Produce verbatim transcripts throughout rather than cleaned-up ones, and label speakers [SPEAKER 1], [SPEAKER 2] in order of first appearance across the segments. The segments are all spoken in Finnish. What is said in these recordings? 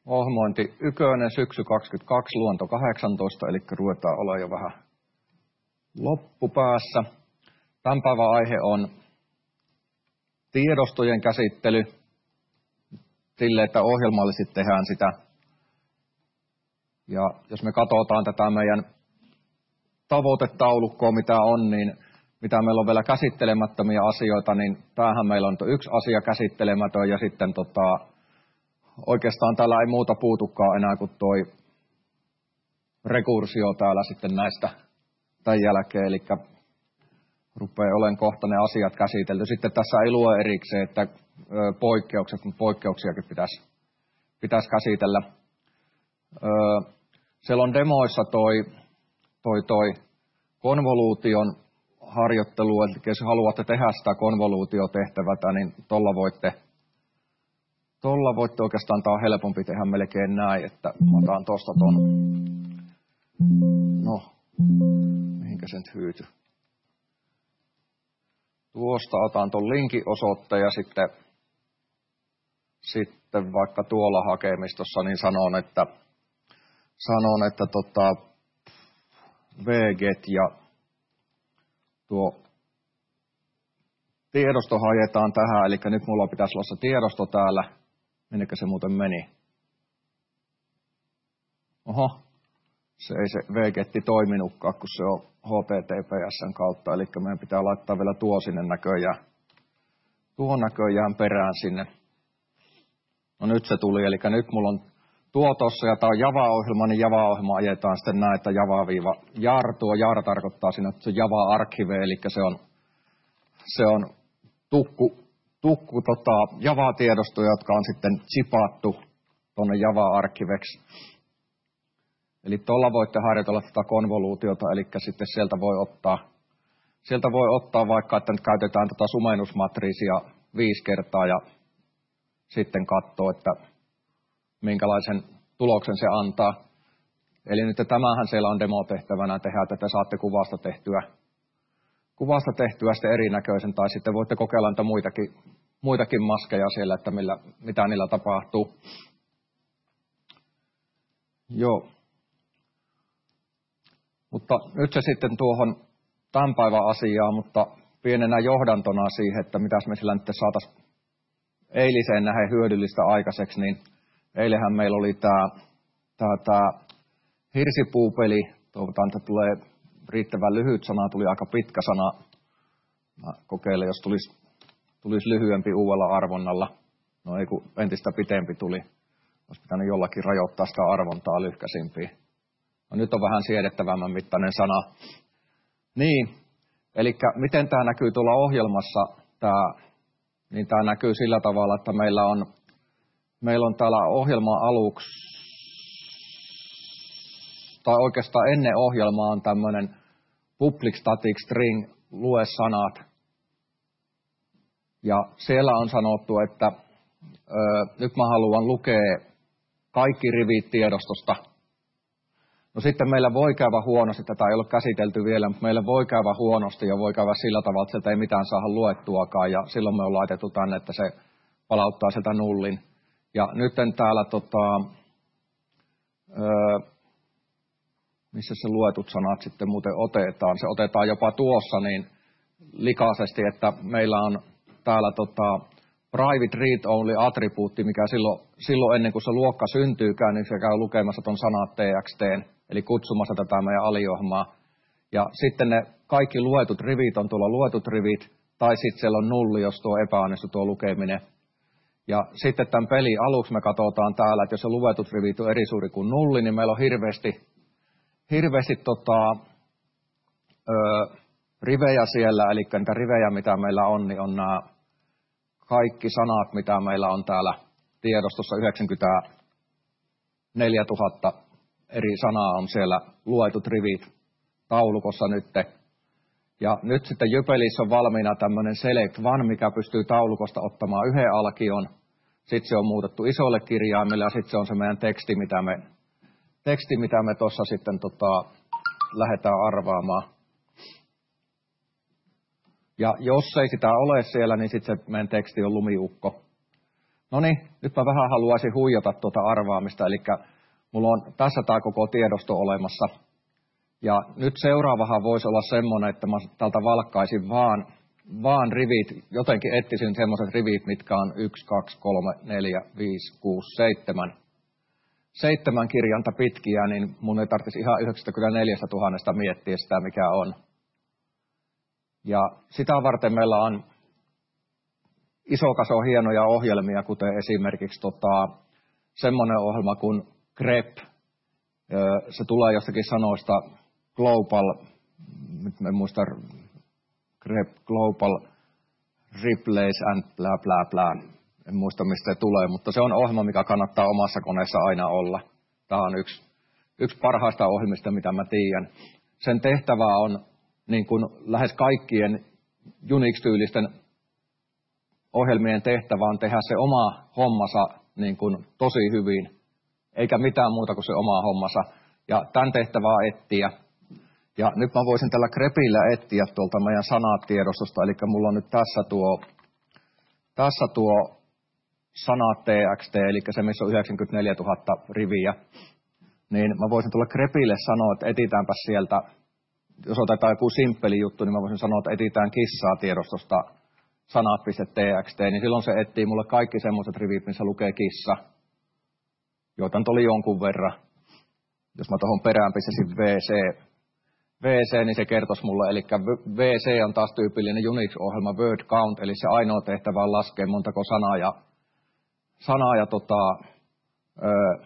[SPEAKER 1] ohjelmointi ykönen, syksy kaksikymmentäkaksi, luonto kahdeksantoista, eli ruvetaan olla jo vähän loppupäässä. Tämän päivän aihe on tiedostojen käsittely, sille, että ohjelmallisesti tehdään sitä. Ja jos me katsotaan tätä meidän tavoitetaulukkoa, mitä on, niin mitä meillä on vielä käsittelemättömiä asioita, niin tämähän meillä on yksi asia käsittelemätön ja sitten tota, oikeastaan täällä ei muuta puutukaan enää kuin toi rekursio täällä sitten näistä tämän jälkeen, eli rupeaa olemaan kohta ne asiat käsitelty. Sitten tässä ei lue erikseen, että poikkeukset, mutta poikkeuksiakin pitäisi, pitäisi käsitellä. Siellä on demoissa toi, toi, toi konvoluution harjoittelu, eli jos haluatte tehdä sitä konvoluutiotehtävätä, niin tuolla voitte, tuolla voitte oikeastaan, tämä on helpompi tehdä melkein näin, että mä otan tuosta ton, no, mihinkä se nyt hyytyi. Tuosta otan ton linkin osoitteen ja sitten, sitten vaikka tuolla hakemistossa, niin sanon, että, sanon, että tota, wget ja tuo tiedosto hajetaan tähän, eli nyt mulla pitäisi olla se tiedosto täällä. Minnekä se muuten meni? Oho, se ei se wgetti toiminutkaan, kun se on H T T P S:n kautta, eli meidän pitää laittaa vielä tuo sinne näköjään, tuo näköjään perään sinne. No nyt se tuli, eli nyt mulla on tuo tossa, ja tämä on Java-ohjelma, niin Java-ohjelma ajetaan sitten näin, että Java-jar, tuo jar tarkoittaa siinä, että se on Java-archive, eli se on, se on tukku, tukku tota, Java-tiedostoja, jotka on sitten chipattu tuonne Java-archiveksi. Eli tuolla voitte harjoitella tätä konvoluutiota, eli sitten sieltä voi ottaa, sieltä voi ottaa vaikka, että nyt käytetään tätä sumennusmatriisia viisi kertaa ja sitten katsoo, että minkälaisen tuloksen se antaa. Eli nyt tämähän siellä on demotehtävänä tehdä, että te saatte kuvasta tehtyä, kuvasta tehtyä sitten erinäköisen, tai sitten voitte kokeilla niitä muitakin, muitakin maskeja siellä, että millä, mitä niillä tapahtuu. Joo. Mutta nyt se sitten tuohon tämän päivän asiaan, mutta pienenä johdantona siihen, että mitäs me sillä nyt saataisiin eiliseen nähdä hyödyllistä aikaiseksi, niin eilenhän meillä oli tämä, tämä, tämä hirsipuupeli. Toivotaan, että tulee riittävän lyhyt sana, tuli aika pitkä sana. Mä kokeilen, jos tulisi, tulisi lyhyempi uudella arvonnalla. No ei, kun entistä pitempi tuli. Olisi pitänyt jollakin rajoittaa sitä arvontaa lyhkäisimpiä. No nyt on vähän siedettävämmän mittainen sana. Niin, eli miten tämä näkyy tuolla ohjelmassa, tämä, niin tämä näkyy sillä tavalla, että meillä on Meillä on täällä ohjelman aluksi, tai oikeastaan ennen ohjelmaa on tämmöinen public static string, lue sanat. Ja siellä on sanottu, että ö, nyt mä haluan lukea kaikki rivit tiedostosta. No sitten meillä voi käydä huonosti, tätä ei ole käsitelty vielä, mutta meillä voi käydä huonosti ja voi käydä sillä tavalla, että sieltä ei mitään saada luettuakaan. Ja silloin me on laitettu tänne, että se palauttaa sieltä nullin. Ja nyt täällä, tota, öö, missä se luetut sanat sitten muuten otetaan, se otetaan jopa tuossa niin likaisesti, että meillä on täällä tota, private read-only attribuutti, mikä silloin, silloin ennen kuin se luokka syntyykään, niin se käy lukemassa ton sanat txt, eli kutsumassa tätä meidän aliohjelmaa. Ja sitten ne kaikki luetut rivit on tuolla luetut rivit, tai sitten siellä on nulli, jos tuo epäonnistuu tuo lukeminen. Ja sitten tämän pelin aluksi me katsotaan täällä, että jos se luetut rivit on eri suuri kuin nulli, niin meillä on hirveästi, hirveästi tota, ö, rivejä siellä, eli niitä rivejä, mitä meillä on, niin on nämä kaikki sanat, mitä meillä on täällä tiedostossa, yhdeksänkymmentäneljätuhatta eri sanaa on siellä luetut rivit taulukossa nytte. Ja nyt sitten Jypelissä on valmiina tämmöinen select one, mikä pystyy taulukosta ottamaan yhden alkion. Sitten se on muutettu isolle kirjaimelle ja sitten se on se meidän teksti, mitä me, teksti, mitä me tuossa sitten tota, lähdetään arvaamaan. Ja jos ei sitä ole siellä, niin sitten se meidän teksti on lumiukko. No niin, nyt mä vähän haluaisin huijata tuota arvaamista, eli mulla on tässä tämä koko tiedosto olemassa. Ja nyt seuraavahan voisi olla semmoinen, että mä täältä valkkaisin vaan, vaan rivit, jotenkin etsisin semmoiset rivit, mitkä on yksi, kaksi, kolme, neljä, viisi, kuusi, seitsemän. Seitsemän kirjanta pitkiä, niin mun ei tarvitsisi ihan yhdeksänkymmentäneljätuhatta miettiä sitä, mikä on. Ja sitä varten meillä on iso kaso hienoja ohjelmia, kuten esimerkiksi tota, semmoinen ohjelma kuin grep. Se tulee jostakin sanoista Global, nyt en muista, grep, Global Replace and bla bla bla. En muista, mistä se tulee, mutta se on ohjelma, mikä kannattaa omassa koneessa aina olla. Tämä on yksi, yksi parhaista ohjelmista, mitä mä tiedän. Sen tehtävä on niin kuin lähes kaikkien Unix-tyylisten ohjelmien tehtävä on tehdä se oma hommansa niin kuin tosi hyvin, eikä mitään muuta kuin se oma hommansa. Ja tämän tehtävä on etsiä. Ja nyt mä voisin tällä grepillä etsiä tuolta meidän sanatiedostosta, eli mulla on nyt tässä tuo, tässä tuo sanat txt, eli se missä on yhdeksänkymmentäneljätuhatta riviä, niin mä voisin tulla grepille sanoa, että etitäänpä sieltä, jos otetaan joku simppeli juttu, niin mä voisin sanoa, että etitään kissaa tiedostosta sanat.txt, niin silloin se etsii mulle kaikki semmoiset rivit, missä lukee kissa, joita nyt oli jonkun verran. Jos mä tuohon perään pistäisin vc, vc, niin se kertoisi mulle, eli vc on taas tyypillinen Unix-ohjelma word count, eli se ainoa tehtävä on laskea montako sanaa ja sanaa ja tota, öö,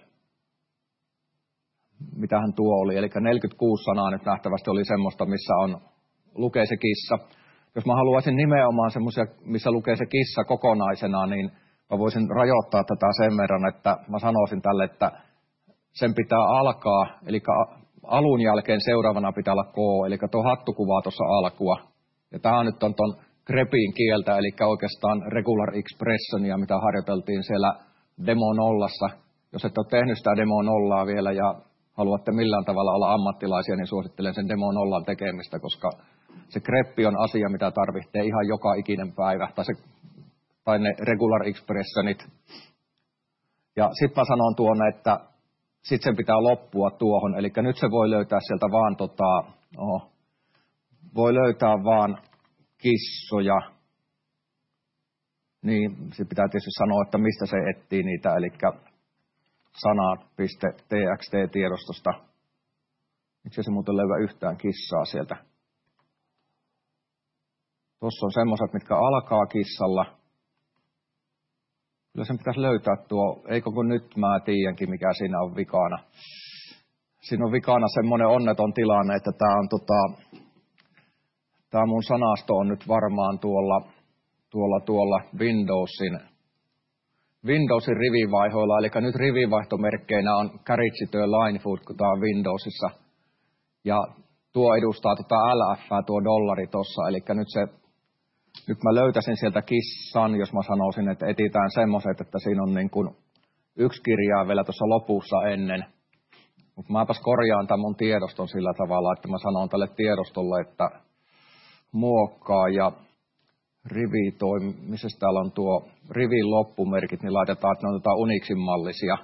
[SPEAKER 1] mitähän tuo oli, eli neljäkymmentäkuusi sanaa nyt nähtävästi oli semmoista, missä on, lukee se kissa. Jos mä haluaisin nimenomaan semmoisia, missä lukee se kissa kokonaisena, niin mä voisin rajoittaa tätä sen verran, että mä sanoisin tälle, että sen pitää alkaa, eli alun jälkeen seuraavana pitää olla K, eli tuo hattukuva tuossa alkua. Ja tämä nyt on ton grepin kieltä, eli oikeastaan regular expressionia, mitä harjoiteltiin siellä demo nollassa. Jos et ole tehnyt sitä demo nollaa vielä ja haluatte millään tavalla olla ammattilaisia, niin suosittelen sen demo nollan tekemistä, koska se greppi on asia, mitä tarvitsee ihan joka ikinen päivä, tai, se, tai ne regular expressionit. Ja sitten mä sanon tuonne, että sitten sen pitää loppua tuohon, eli nyt se voi löytää sieltä vaan, tota, oho, voi löytää vaan kissoja, niin se pitää tietysti sanoa, että mistä se etsii niitä, eli sanat.txt-tiedostosta. Miksi se muuten löyä yhtään kissaa sieltä? Tuossa on semmoiset, mitkä alkaa kissalla. Kyllä sen pitäisi löytää tuo, eikö kun nyt mä tiedänkin, mikä siinä on vikana. Siinä on vikana semmoinen onneton tilanne, että tämä on tota, tämä mun sanasto on nyt varmaan tuolla, tuolla, tuolla Windowsin, Windowsin rivivaihoilla, eli nyt rivivaihtomerkkeinä on carriage to line food, kun tämä on Windowsissa. Ja tuo edustaa tota L F, tuo dollari tossa, eli nyt se, nyt mä löytäisin sieltä kissan, jos mä sanoisin, että etitään semmoiset, että siinä on niin kuin yksi kirjaa vielä tuossa lopussa ennen. Mutta mäpäs korjaan tämän mun tiedoston sillä tavalla, että mä sanon tälle tiedostolle, että muokkaa ja rivi toi, missä täällä on tuo rivin loppumerkit, niin laitetaan, että ne on Unixin mallisia.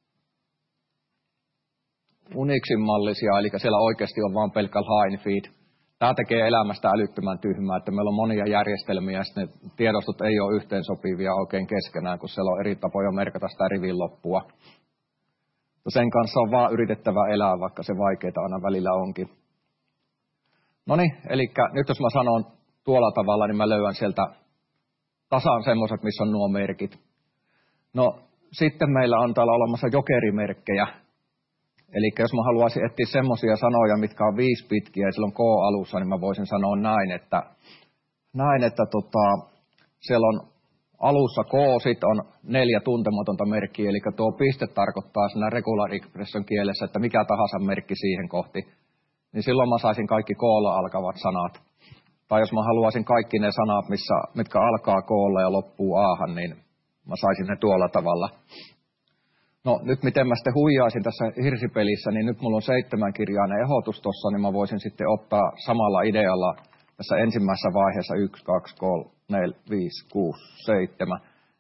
[SPEAKER 1] Unixin mallisia, eli siellä oikeasti on vaan pelkkä line feed. Tämä tekee elämästä älyttömän tyhmää, että meillä on monia järjestelmiä, ja ne tiedostot ei ole yhteensopivia oikein keskenään, kun siellä on eri tapoja merkata sitä rivin loppua. Sen kanssa on vaan yritettävä elää, vaikka se vaikeaa aina välillä onkin. No niin, eli nyt jos mä sanon tuolla tavalla, niin mä löydän sieltä tasan semmoiset, missä on nuo merkit. No sitten meillä on täällä olemassa jokerimerkkejä. Eli jos mä haluaisin etsiä semmoisia sanoja, mitkä on viisi pitkiä ja silloin K alussa, niin mä voisin sanoa näin, että, näin, että tota, siellä on alussa K, sitten on neljä tuntematonta merkkiä, eli tuo piste tarkoittaa siinä regular expression kielessä, että mikä tahansa merkki siihen kohti. Niin silloin mä saisin kaikki K:lla alkavat sanat. Tai jos mä haluaisin kaikki ne sanat, missä, mitkä alkaa K:lla ja loppuu A:han, niin mä saisin ne tuolla tavalla. No nyt miten mä sitten huijaisin tässä hirsipelissä, niin nyt mulla on seitsemän kirjainen ehdotus tuossa, niin mä voisin sitten ottaa samalla idealla tässä ensimmäisessä vaiheessa yksi, kaksi, kolme, neljä, viisi, kuusi, seitsemän.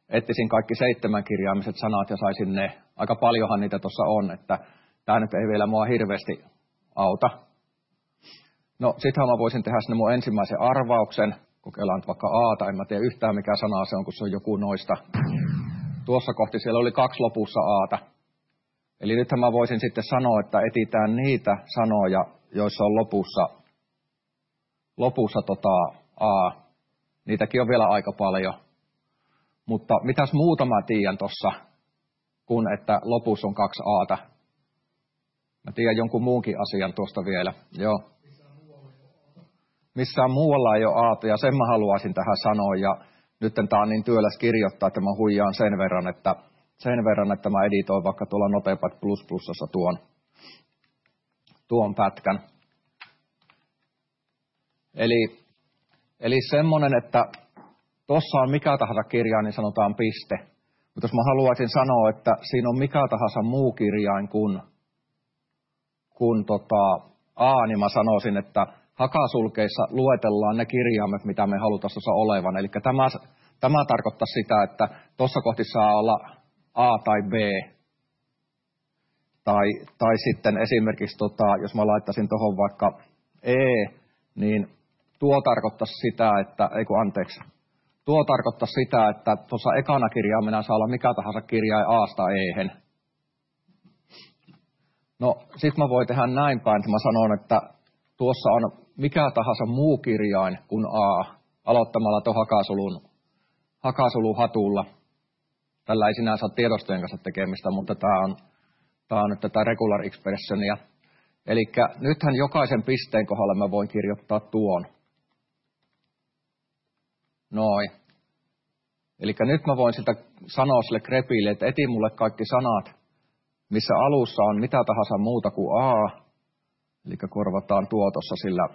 [SPEAKER 1] etsisin kaikki seitsemänkirjaimiset sanat ja saisin ne. Aika paljonhan niitä tuossa on, että tämä nyt ei vielä mua hirveästi auta. No, sittenhän mä voisin tehdä sinne mun ensimmäisen arvauksen. Kokeillaan vaikka Aata, en mä tiedä yhtään mikä sana se on, kun se on joku noista. Tuossa kohti siellä oli kaksi lopussa Aata. Eli nythän mä voisin sitten sanoa, että etsitään niitä sanoja, joissa on lopussa, lopussa tota A. Niitäkin on vielä aika paljon. Mutta mitäs muuta mä tiedän tuossa, kun että lopussa on kaksi Aata? Mä tiedän jonkun muunkin asian tuosta vielä. Joo. Missään muualla ei ole Aata, ja sen mä haluaisin tähän sanoa. Ja nyt tää on niin työläs kirjoittaa, että mä huijaan sen verran, että, sen verran, että mä editoin vaikka tuolla Notepad plus plusassa tuon, tuon pätkän. Eli, eli semmoinen, että tuossa on mikä tahansa kirjain, niin sanotaan piste. Mutta jos mä haluaisin sanoa, että siinä on mikä tahansa muu kirjain kuin, kuin tota A, niin mä sanoisin, että hakasulkeissa luetellaan ne kirjaimet, mitä me halutaan tuossa olevan. Eli tämä, tämä tarkoittaa sitä, että tuossa kohti saa olla A tai B. Tai, tai sitten esimerkiksi, tota, jos mä laittaisin tuohon vaikka E, niin tuo tarkoittaa sitä, että, ei kun anteeksi, tuo tarkoittaa sitä, että tuossa ekana kirjaimena saa olla mikä tahansa kirjain A:sta E:hen. No, sit mä voin tehdä näin päin, että mä sanon, että tuossa on mikä tahansa muu kirjain kuin A, aloittamalla tuon hakasulun, hakasulun hatulla. Tällä ei sinänsä ole tiedostojen kanssa tekemistä, mutta tämä on, tää on nyt tätä regular expressionia. Eli nythän jokaisen pisteen kohdalla mä voin kirjoittaa tuon. Noin. Eli nyt mä voin sitä sanoa sille grepille, että eti mulle kaikki sanat, missä alussa on mitä tahansa muuta kuin A. Eli korvataan tuo tuossa sillä,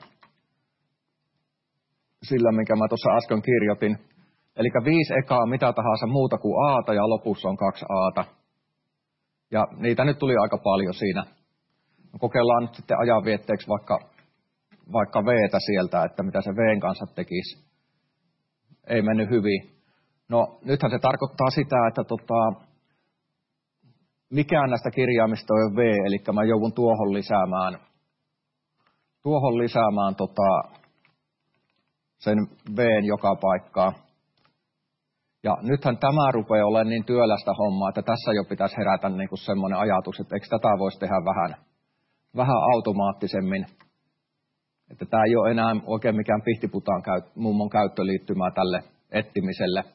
[SPEAKER 1] sillä, minkä mä tuossa äsken kirjoitin. Eli viisi ekaa mitä tahansa muuta kuin Aata ja lopussa on kaksi Aata. Ja niitä nyt tuli aika paljon siinä. Kokeillaan nyt sitten ajanvietteeksi vaikka, vaikka V:tä sieltä, että mitä se V:n kanssa tekisi. Ei mennyt hyvin. No nythän se tarkoittaa sitä, että tota, mikään näistä kirjaimista ei ole V, eli mä joudun tuohon lisäämään, tuohon lisäämään tota, sen V:n joka paikkaan. Ja nythän tämä rupeaa olemaan niin työlästä hommaa, että tässä jo pitäisi herätä niinku semmoinen ajatus, että eikö tätä voisi tehdä vähän, vähän automaattisemmin. Että tämä ei ole enää oikein mikään pihtiputaan käyt, mummon käyttöliittymää tälle etsimiselle.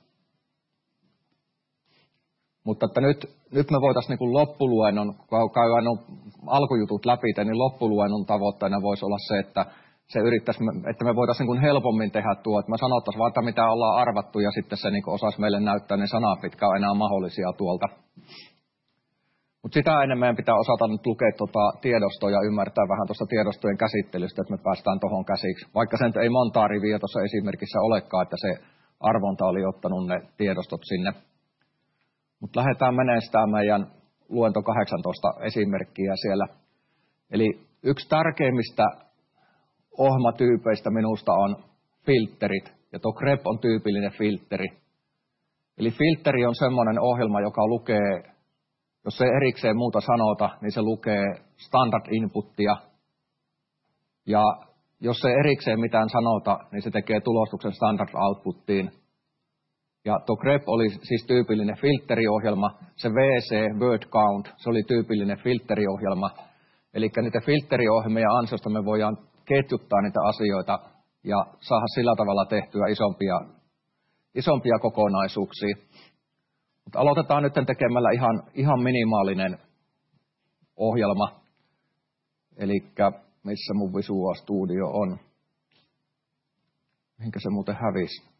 [SPEAKER 1] Mutta että nyt, nyt me voitaisiin niin loppuluennon, kun käydään alkujutut läpi, niin loppuluennon tavoitteena voisi olla se, että, se yrittäisi, että me voitaisiin niin helpommin tehdä tuo. Että me sanottaisiin vaan, että mitä ollaan arvattu ja sitten se niin osaisi meille näyttää ne sanat, mitkä on enää mahdollisia tuolta. Mutta sitä ennen meidän pitää osata nyt lukea tuota tiedostoa ja ymmärtää vähän tuosta tiedostojen käsittelystä, että me päästään tuohon käsiksi. Vaikka se ei montaa riviä tuossa esimerkissä olekaan, että se arvonta oli ottanut ne tiedostot sinne. Mutta lähdetään menemään sitä meidän luento kahdeksantoista esimerkkiä siellä. Eli yksi tärkeimmistä ohjelmatyypeistä minusta on filterit, ja tuo grep on tyypillinen filteri. Eli filteri on semmoinen ohjelma, joka lukee, jos ei erikseen muuta sanota, niin se lukee standard inputtia, ja jos ei erikseen mitään sanota, niin se tekee tulostuksen standard outputtiin. Ja tuo grep oli siis tyypillinen filteriohjelma, se V C, word count, se oli tyypillinen filteriohjelma. Eli niitä filteriohjelmien ansiosta me voidaan ketjuttaa niitä asioita ja saada sillä tavalla tehtyä isompia, isompia kokonaisuuksia. Mutta aloitetaan nyt tekemällä ihan, ihan minimaalinen ohjelma. Eli missä mun Visual Studio on. Mihinkä se muuten hävisi?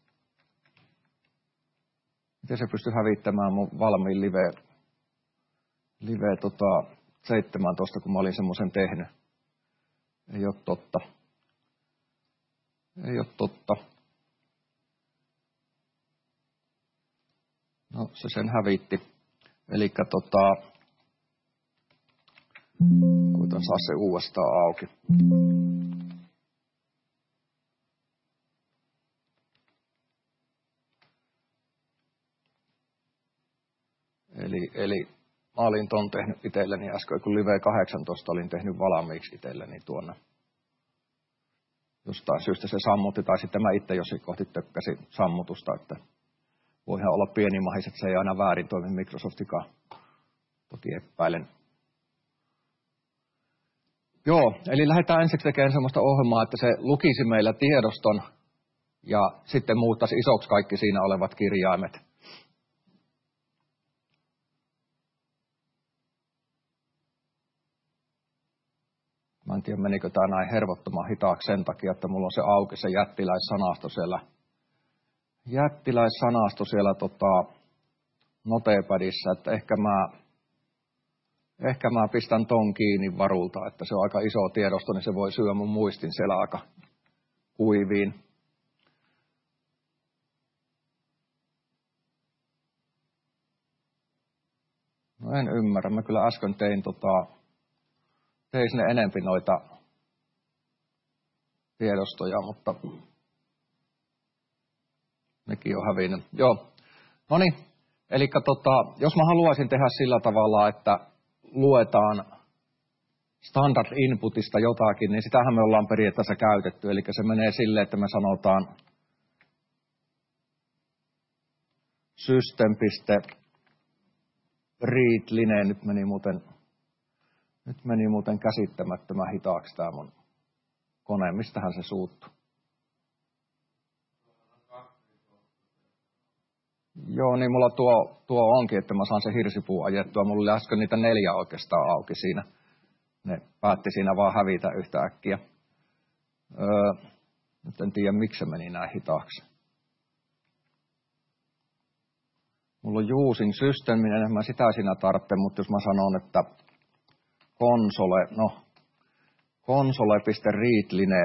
[SPEAKER 1] Miten se pystyy hävittämään mun valmiin live, live tota, seitsemäntoista, kun mä olin semmoisen tehnyt. Ei ole totta. Ei ole totta. No, se sen hävitti. Elikkä tota, koitan saa se uudestaan auki. Eli, eli mä olin ton tehnyt itselleni äsken, kun Live kahdeksantoista olin tehnyt valmiiksi itselleni tuonne. Jostain syystä se sammutti, tai sitten mä itse jossain kohti tökkäsin sammutusta, että voihan olla pieni mahis, että se ei aina väärin toimi Microsoftikaan. Toki epäilen. Joo, eli lähdetään ensiksi tekemään sellaista ohjelmaa, että se lukisi meillä tiedoston ja sitten muuttaisi isoksi kaikki siinä olevat kirjaimet. Mä en tiedä, menikö tää näin hervottoman hitaaksi sen takia, että mulla on se auki se jättiläissanasto siellä. Jättiläissanasto siellä tota, notepadissa, että ehkä mä, ehkä mä pistän ton kiinni varulta, että se on aika iso tiedosto, niin se voi syödä mun muistin siellä aika kuiviin. No en ymmärrä, mä kyllä äsken tein tota, tein sinne enempi noita tiedostoja, mutta nekin on hävinnyt. Joo, no niin, eli tota, jos mä haluaisin tehdä sillä tavalla, että luetaan standard inputista jotakin, niin sitähän me ollaan periaatteessa käytetty. Eli se menee silleen, että me sanotaan system.readline. Nyt meni muuten, nyt meni muuten käsittämättömän hitaaksi tämä mun kone. Mistähän se suuttuu? Joo, niin mulla tuo, tuo onkin, että mä saan se hirsipuu ajettua. Mulla oli äsken niitä neljä oikeastaan auki siinä. Ne päätti siinä vaan hävitä yhtä äkkiä. Öö, nyt en tiedä, miksi se meni näin hitaaksi. Mulla on using system, en mä sitä siinä tarvitse, mutta jos mä sanon, että console, no, console.readline,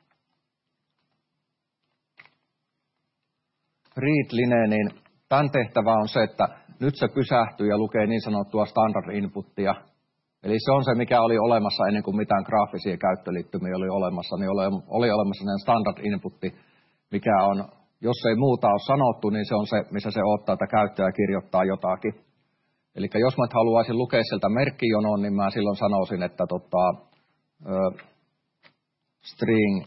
[SPEAKER 1] readline, niin tämän tehtävä on se, että nyt se pysähtyy ja lukee niin sanottua standard inputtia. Eli se on se, mikä oli olemassa ennen kuin mitään graafisia käyttöliittymiä oli olemassa, niin oli, oli olemassa sellainen standard inputti, mikä on, jos ei muuta ole sanottu, niin se on se, missä se odottaa, että käyttäjä kirjoittaa jotakin. Eli jos mä haluaisin lukea sieltä merkkijonoon, niin mä silloin sanoisin, että tota, ö, string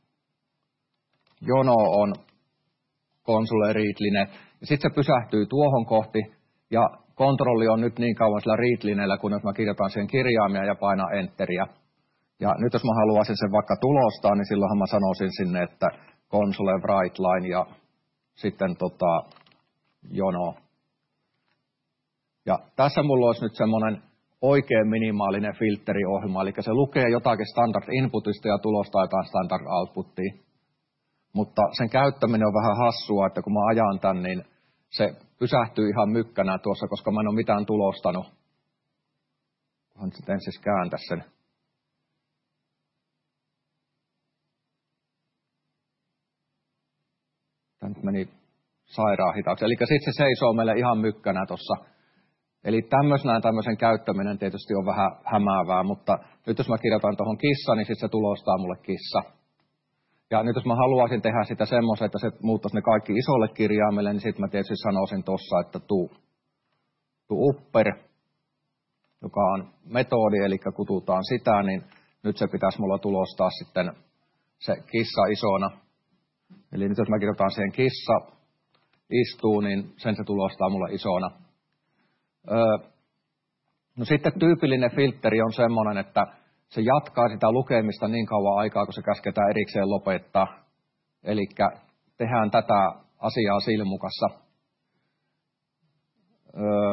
[SPEAKER 1] jono on console readline, ja sitten se pysähtyy tuohon kohti, ja kontrolli on nyt niin kauan sillä readlineellä, kun jos mä kirjoitan siihen kirjaimia ja painan enteriä. Ja nyt jos mä haluaisin sen vaikka tulostaa, niin silloinhan mä sanoisin sinne, että console write line ja sitten tota, jono. Ja tässä mulla olisi nyt semmoinen oikein minimaalinen filteriohjelma, eli se lukee jotakin standard inputista ja tulostaa jotain standard outputtia. Mutta sen käyttäminen on vähän hassua, että kun mä ajan tän, niin se pysähtyy ihan mykkänä tuossa, koska mä en ole mitään tulostanut. Kunhan sitten siis kääntää sen. Tämä nyt meni sairaan hitaaksi. Eli sitten se seisoo meille ihan mykkänä tuossa. Eli tämmöisenä tämmöisen käyttäminen tietysti on vähän hämäävää, mutta nyt jos mä kirjoitan tuohon kissa, niin sitten se tulostaa mulle kissa. Ja nyt jos mä haluaisin tehdä sitä semmoisen, että se muuttaisi ne kaikki isolle kirjaimelle, niin sitten mä tietysti sanoisin tuossa, että tuu, tuu upper, joka on metodi, eli kututaan sitä, niin nyt se pitäisi mulla tulostaa sitten se kissa isona. Eli nyt jos mä kirjoitan siihen kissa istuu, niin sen se tulostaa mulle isona. Öö, no sitten tyypillinen filtteri on semmoinen, että se jatkaa sitä lukemista niin kauan aikaa, kun se käsketään erikseen lopettaa. Eli tehdään tätä asiaa silmukassa. Öö,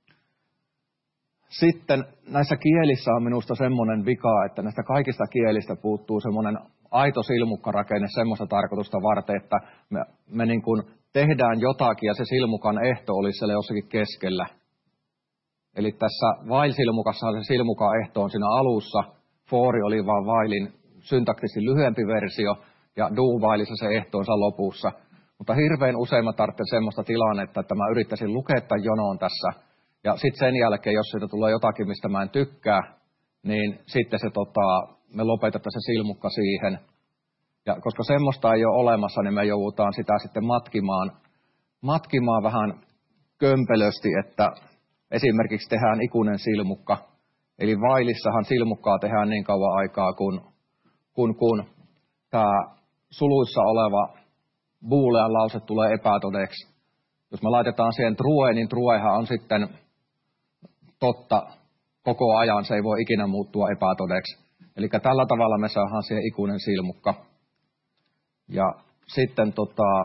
[SPEAKER 1] sitten näissä kielissä on minusta semmoinen vika, että näistä kaikista kielistä puuttuu semmoinen aito silmukkarakenne semmoista tarkoitusta varten, että me, me niin kuin tehdään jotakin ja se silmukan ehto olisi siellä jossakin keskellä. Eli tässä while-silmukassa se silmukan ehto on siinä alussa. For oli vaan whilein syntaktisesti lyhyempi versio ja do whileissa se ehto on lopussa. Mutta hirveän usein mä tarvitsen semmoista tilannetta, että mä yrittäisin lukea tämän jonoon tässä. Ja sitten sen jälkeen, jos siitä tulee jotakin, mistä mä en tykkää, niin sitten se, tota, me lopetetaan se silmukka siihen. Ja koska semmoista ei ole olemassa, niin me joudutaan sitä sitten matkimaan, matkimaan vähän kömpelösti, että esimerkiksi tehdään ikuinen silmukka. Eli Wailissahan silmukkaa tehdään niin kauan aikaa, kun, kun, kun tämä suluissa oleva boolean lause tulee epätodeksi. Jos me laitetaan siihen true, niin truehan on sitten totta koko ajan, se ei voi ikinä muuttua epätodeksi. Eli tällä tavalla me saadaan siihen ikuinen silmukka. Ja sitten, tota,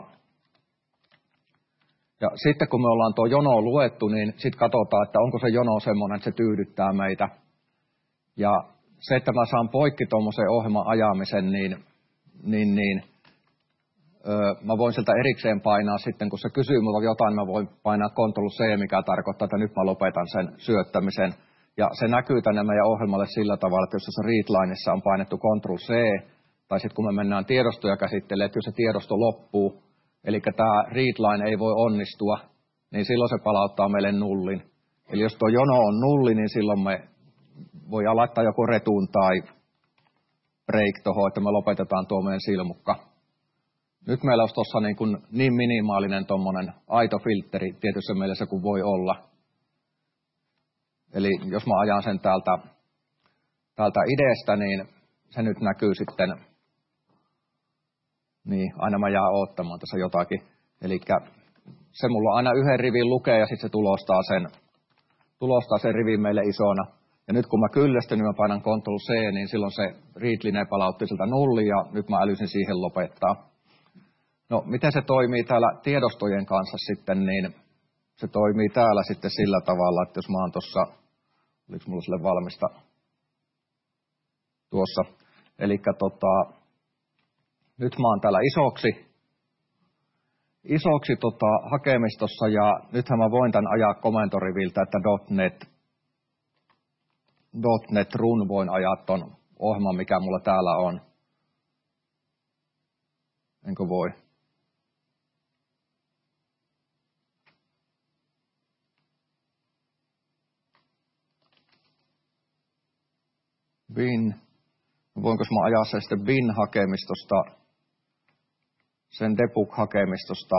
[SPEAKER 1] ja sitten kun me ollaan tuo jono luettu, niin sitten katsotaan, että onko se jono semmoinen, että se tyydyttää meitä. Ja se, että mä saan poikki tuommoisen ohjelman ajamisen, niin, niin, niin öö, mä voin sieltä erikseen painaa sitten, kun se kysyy mulla jotain, mä voin painaa Control C, mikä tarkoittaa, että nyt mä lopetan sen syöttämisen. Ja se näkyy tänne meidän ohjelmalle sillä tavalla, että jos se readlineissa on painettu Control C, tai sitten kun me mennään tiedostoja käsittelemään, että jos se tiedosto loppuu, eli tämä readline ei voi onnistua, niin silloin se palauttaa meille nullin. Eli jos tuo jono on nulli, niin silloin me voidaan laittaa joku retuun tai break tuohon, että me lopetetaan tuo meidän silmukka. Nyt meillä olisi tuossa niin, kuin niin minimaalinen tuommoinen aito filtteri tietyssä mielessä kuin voi olla. Eli jos mä ajan sen täältä, täältä idestä, niin se nyt näkyy sitten, niin aina mä jään odottamaan tässä jotakin. Eli se mulla aina yhden rivin lukee ja sitten se tulostaa sen, tulostaa sen rivin meille isona. Ja nyt kun mä kyllästyn, niin mä painan Control C, niin silloin se readline palautti siltä nulli ja nyt mä älysin siihen lopettaa. No, miten se toimii täällä tiedostojen kanssa sitten, niin se toimii täällä sitten sillä tavalla, että jos mä oon tuossa, oliko mulla sille valmista tuossa, eli tota, nyt mä oon täällä isoksi, isoksi tota, hakemistossa ja nythän mä voin tämän ajaa komentoriviltä, että .NET, .NET run voin ajaa ton ohjelman, mikä mulla täällä on. Enkö voi? Bin. Voinko mä ajaa sen sitten bin-hakemistosta, sen debug-hakemistosta,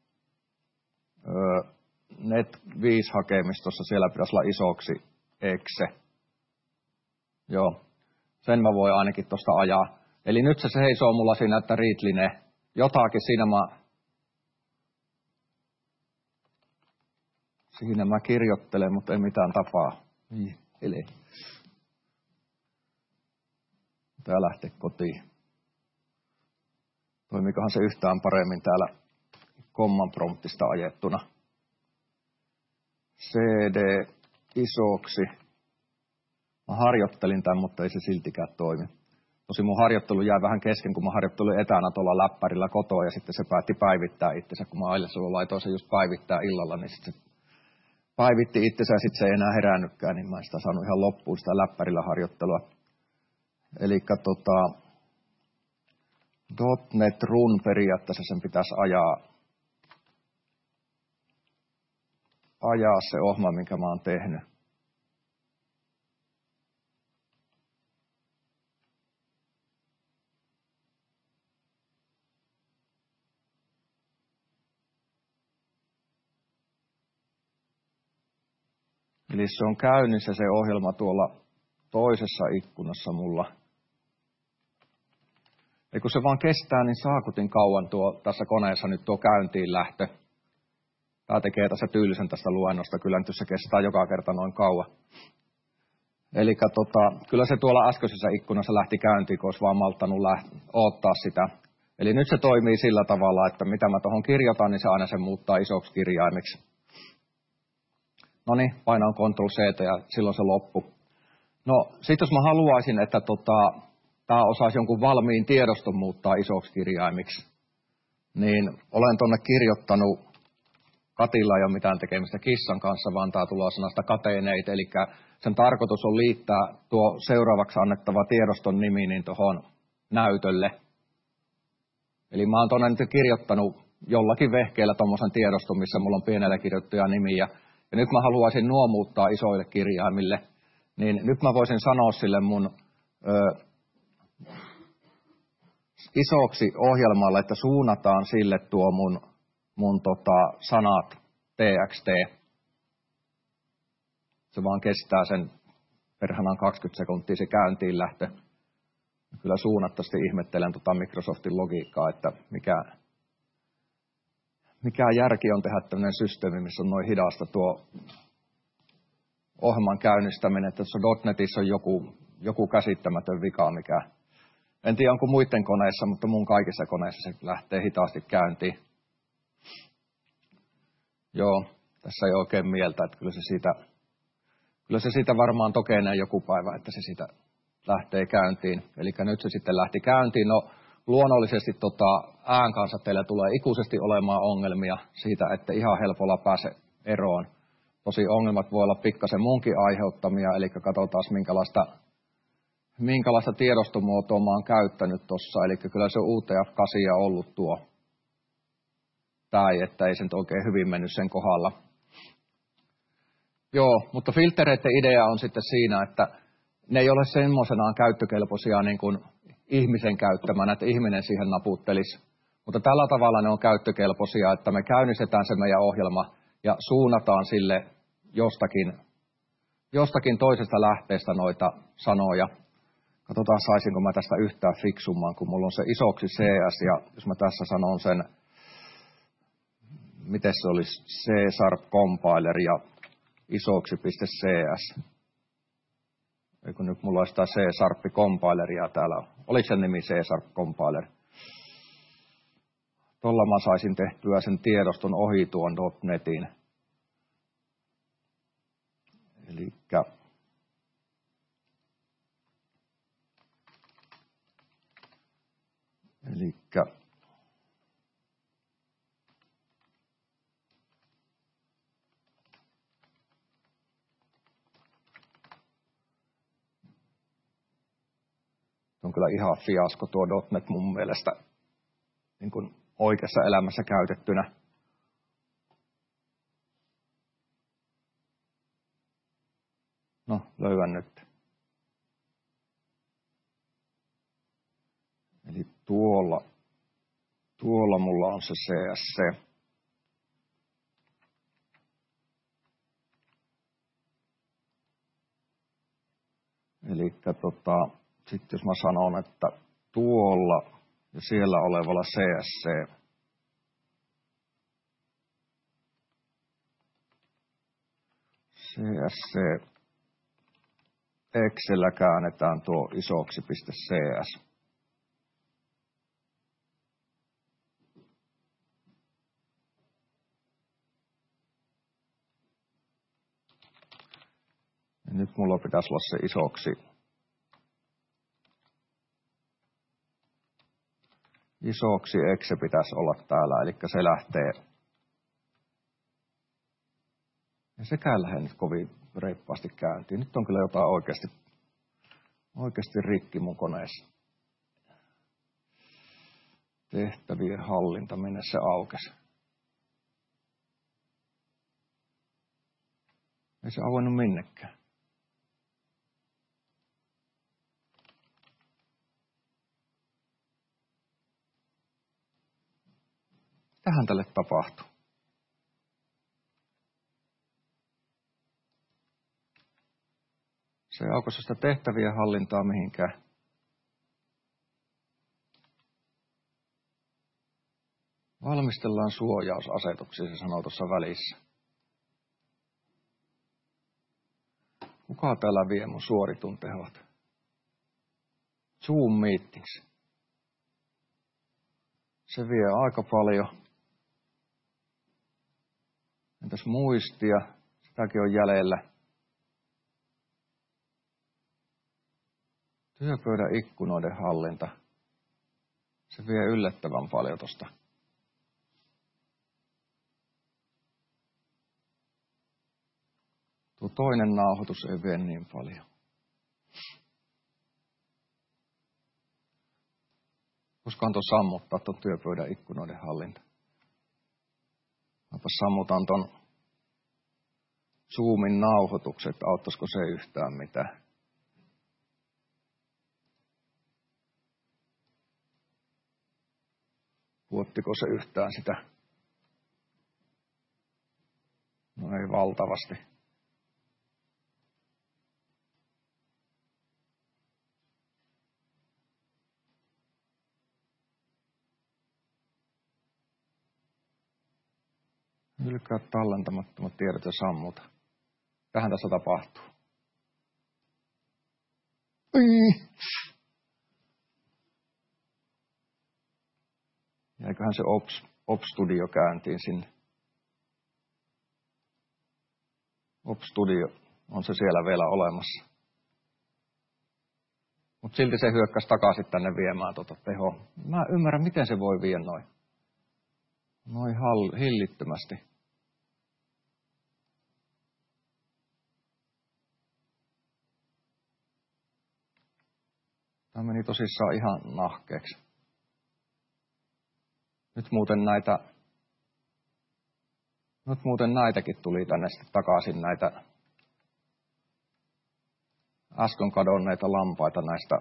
[SPEAKER 1] öö, net viisi-hakemistossa, siellä pitäisi olla isoksi exe. Joo, sen mä voin ainakin tuosta ajaa. Eli nyt se seisoo mulla siinä, että readline, jotakin siinä mä, siinä mä kirjoittelen, mutta ei mitään tapaa. Eli tää lähtee kotiin. Toimikohan se yhtään paremmin täällä command promptista ajettuna. cd isoksi. Mä harjoittelin tämän, mutta ei se siltikään toimi. Tosin mun harjoittelu jää vähän kesken, kun mä harjoittelin etänä tuolla läppärillä kotoa ja sitten se päätti päivittää itsensä. Kun mä ailesella laitoin se just päivittää illalla, niin sitten se päivitti itsensä ja sitten se ei enää herännytkään, niin mä en sitä saanut ihan loppuun sitä läppärillä harjoittelua. Eli tota, .NET run periaatteessa sen pitäisi ajaa, ajaa se ohjelma, minkä mä oon tehnyt. Eli se on käynnissä se ohjelma tuolla toisessa ikkunassa mulla. Ja kun se vaan kestää niin saakutin kauan tuo, tässä koneessa nyt tuo käyntiin lähtö. Tämä tekee tässä tyylisen tästä luennosta, kyllä nyt se kestää joka kerta noin kauan. Eli tota, kyllä se tuolla äskeisessä ikkunassa lähti käyntiin, kun olisi vaan malttanut läht- odottaa sitä. Eli nyt se toimii sillä tavalla, että mitä mä tuohon kirjoitan, niin se aina se muuttaa isoksi kirjaimiksi. No niin, painaan Control C ja silloin se loppu. No, sitten jos mä haluaisin, että tota, tämä osaisi jonkun valmiin tiedoston muuttaa isoksi kirjaimiksi, niin olen tuonne kirjoittanut, Katilla ei ole mitään tekemistä kissan kanssa, vaan tämä tulee sanasta kateeneitä, eli sen tarkoitus on liittää tuo seuraavaksi annettava tiedoston nimi niin tuohon näytölle. Eli mä oon tuonne nyt kirjoittanut jollakin vehkeellä tuommoisen tiedoston, missä mulla on pienellä kirjoittaja nimi, ja, ja nyt mä haluaisin nuo muuttaa isoille kirjaimille, niin nyt mä voisin sanoa sille mun ö, isoksi ohjelmalle, että suunnataan sille tuo mun, mun tota, sanat txt. Se vaan kestää sen perhanan kaksikymmentä sekuntia se käyntiin lähtö. Kyllä suunnattomasti ihmettelen tuota Microsoftin logiikkaa, että mikä, mikä järki on tehdä tämmöinen systeemi, missä on noin hidasta tuo ohjelman käynnistäminen, että tuossa .NETissä on joku, joku käsittämätön vika, mikä en tiedä onko muiden koneissa, mutta mun kaikissa koneissa se lähtee hitaasti käyntiin. Joo, tässä ei oikein mieltä, että kyllä se siitä, kyllä se siitä varmaan tokenee joku päivä, että se siitä lähtee käyntiin. Eli nyt se sitten lähti käyntiin. No luonnollisesti tota, ään kanssa teillä tulee ikuisesti olemaan ongelmia siitä, että ihan helpolla pääse eroon. Tosi ongelmat voi olla pikkasen munkin aiheuttamia, eli katsotaan minkälaista, minkälaista tiedostomuotoa mä oon käyttänyt tuossa. Eli kyllä se U T F kahdeksan ollut tuo. Tai että ei se nyt oikein hyvin mennyt sen kohdalla. Joo, mutta filtereiden idea on sitten siinä, että ne ei ole semmoisenaan käyttökelpoisia niin kuin ihmisen käyttämänä, että ihminen siihen naputtelisi. Mutta tällä tavalla ne on käyttökelpoisia, että me käynnistetään se meidän ohjelma ja suunnataan sille jostakin, jostakin toisesta lähteestä noita sanoja. Katsotaan, saisinko mä tästä yhtään fiksumman, kun mulla on se isoksi C S ja jos mä tässä sanon sen, miten se olisi C-sharp compiler ja isoksi.cs. Eikö nyt mulla olisi sitä C-sharp compileria täällä. Oliko sen nimi C-sharp compiler? Tuolla mä saisin tehtyä sen tiedoston ohi tuon .NETin. Elikkä Elikkä on kyllä ihan fiasko tuo .NET mun mielestä niin kuin oikeassa elämässä käytettynä. No, löydän nyt. Eli tuolla, tuolla mulla on se C S C. Eli tota, sitten jos mä sanon, että tuolla ja siellä olevalla C S C C S C Excellä käännetään tuo isoksi.cs. Ja nyt mulla pitäisi olla se isoksi. Isoksi exe pitäisi olla täällä, eli se lähtee. Ja sekään lähde nyt kovin reippaasti käyntiin. Nyt on kyllä jotain oikeasti, oikeasti rikki mun koneessa. Tehtävien hallinta, minne se aukesi. Ei se auennut minnekään. Tähän tälle tapahtuu. Se ei aukossa sitä tehtävien hallintaa mihinkään. Valmistellaan suojausasetuksia, se sanoo tuossa välissä. Kuka täällä vie mun suoritun tehot? Zoom Meetings. Se vie aika paljon. Entäs muistia? Sitäkin on jäljellä. Työpöydän ikkunoiden hallinta. Se vie yllättävän paljon tosta. Tuo toinen nauhoitus ei vie niin paljon. Koskahan tuo sammuttaa tuon työpöydän ikkunoiden hallinta. Mäpä sammutan ton Zoomin nauhoitukset, auttaisiko se yhtään mitään. Puottiko se yhtään sitä? No ei valtavasti. Hylkää tallentamattomat tiedot ja sammuta. Tähän tässä tapahtuu. Jäiköhän se Ops, Ops Studio käyntiin sinne. Ops Studio on se siellä vielä olemassa. Mutta silti se hyökkäsi takaisin tänne viemään tuota tehoa. Mä ymmärrän, miten se voi viedä noin. Noin hall- hillittömästi. Tämä meni tosissaan ihan nahkeeksi. Nyt muuten näitä, nyt muuten näitäkin tuli tänne sitten takaisin näitä äsken kadonneita lampaita näistä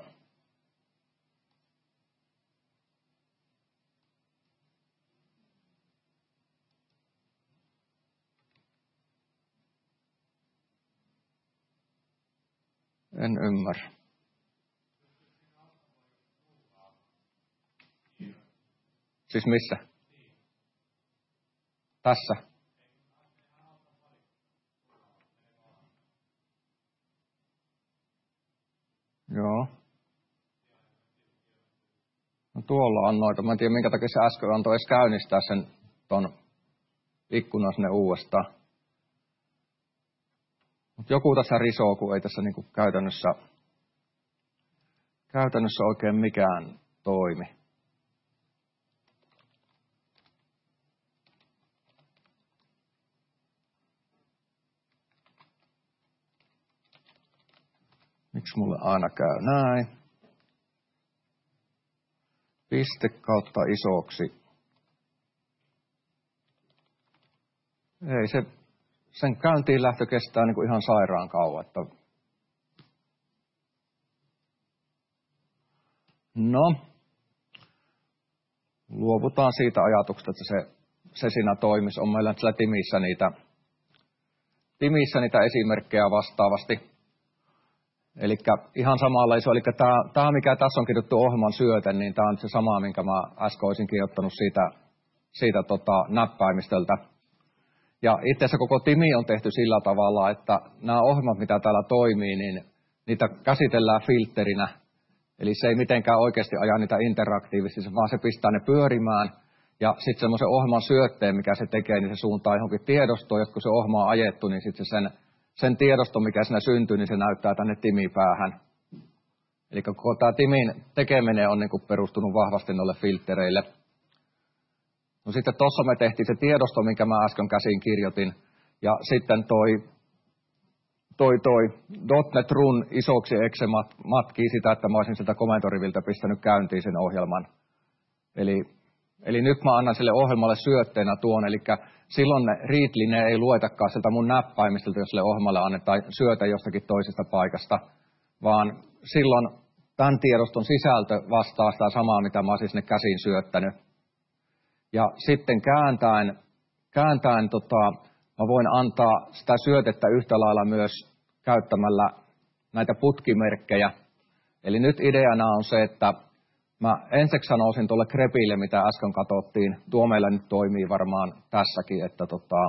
[SPEAKER 1] en ymmärrä. Siis missä? Tässä. Joo. No tuolla on noita. Mä en tiedä, minkä takia se äsken antoi edes käynnistää sen ton ikkunan sinne uudestaan. Mutta joku tässä risoo, kun ei tässä niinku käytännössä, käytännössä oikein mikään toimi. Miksi mulle aina käy näin? Piste kautta isoksi. Ei se, sen käyntiin lähtö kestää niin kuin ihan sairaan kauan. Että... No, luovutaan siitä ajatuksesta, että se, se siinä toimisi. On meillä siellä Timissä niitä, Timissä niitä esimerkkejä vastaavasti. Eli ihan samalla iso, eli tämä, tämä mikä tässä on kirjoittu ohjelman syöte, niin tämä on se sama, minkä mä äsken olisin kirjoittanut siitä, siitä tota, näppäimistöltä. Ja itse asiassa koko Timi on tehty sillä tavalla, että nämä ohjelmat, mitä täällä toimii, niin niitä käsitellään filtterinä. Eli se ei mitenkään oikeasti aja niitä interaktiivisesti, vaan se pistää ne pyörimään. Ja sitten semmoisen ohjelman syötteen, mikä se tekee, niin se suuntaa johonkin tiedostoon, ja kun se ohjelma on ajettu, niin sitten se sen... Sen tiedoston, mikä siinä syntyy, niin se näyttää tänne Timi-päähän. Eli koko tämä Timin tekeminen on niin kuin perustunut vahvasti noille filttereille. No sitten tuossa me tehtiin se tiedosto, minkä mä äsken käsin kirjoitin. Ja sitten toi, toi, toi .NET Run isoksi exe matkii sitä, että mä olisin sieltä komentoriviltä pistänyt käyntiin sen ohjelman. Eli, eli nyt mä annan sille ohjelmalle syötteenä tuon, eli silloin ne readline ei luetakaan sieltä mun näppäimistöltä, jos sille ohjelmalle annetaan syötä jostakin toisesta paikasta, vaan silloin tämän tiedoston sisältö vastaa sitä samaa, mitä mä olisin sinne käsin syöttänyt. Ja sitten kääntäen, kääntäen tota, mä voin antaa sitä syötettä yhtä lailla myös käyttämällä näitä putkimerkkejä. Eli nyt ideana on se, että mä ensiksi sanoisin tuolle grepille, mitä äsken katsottiin. Tuo meillä nyt toimii varmaan tässäkin, että tota,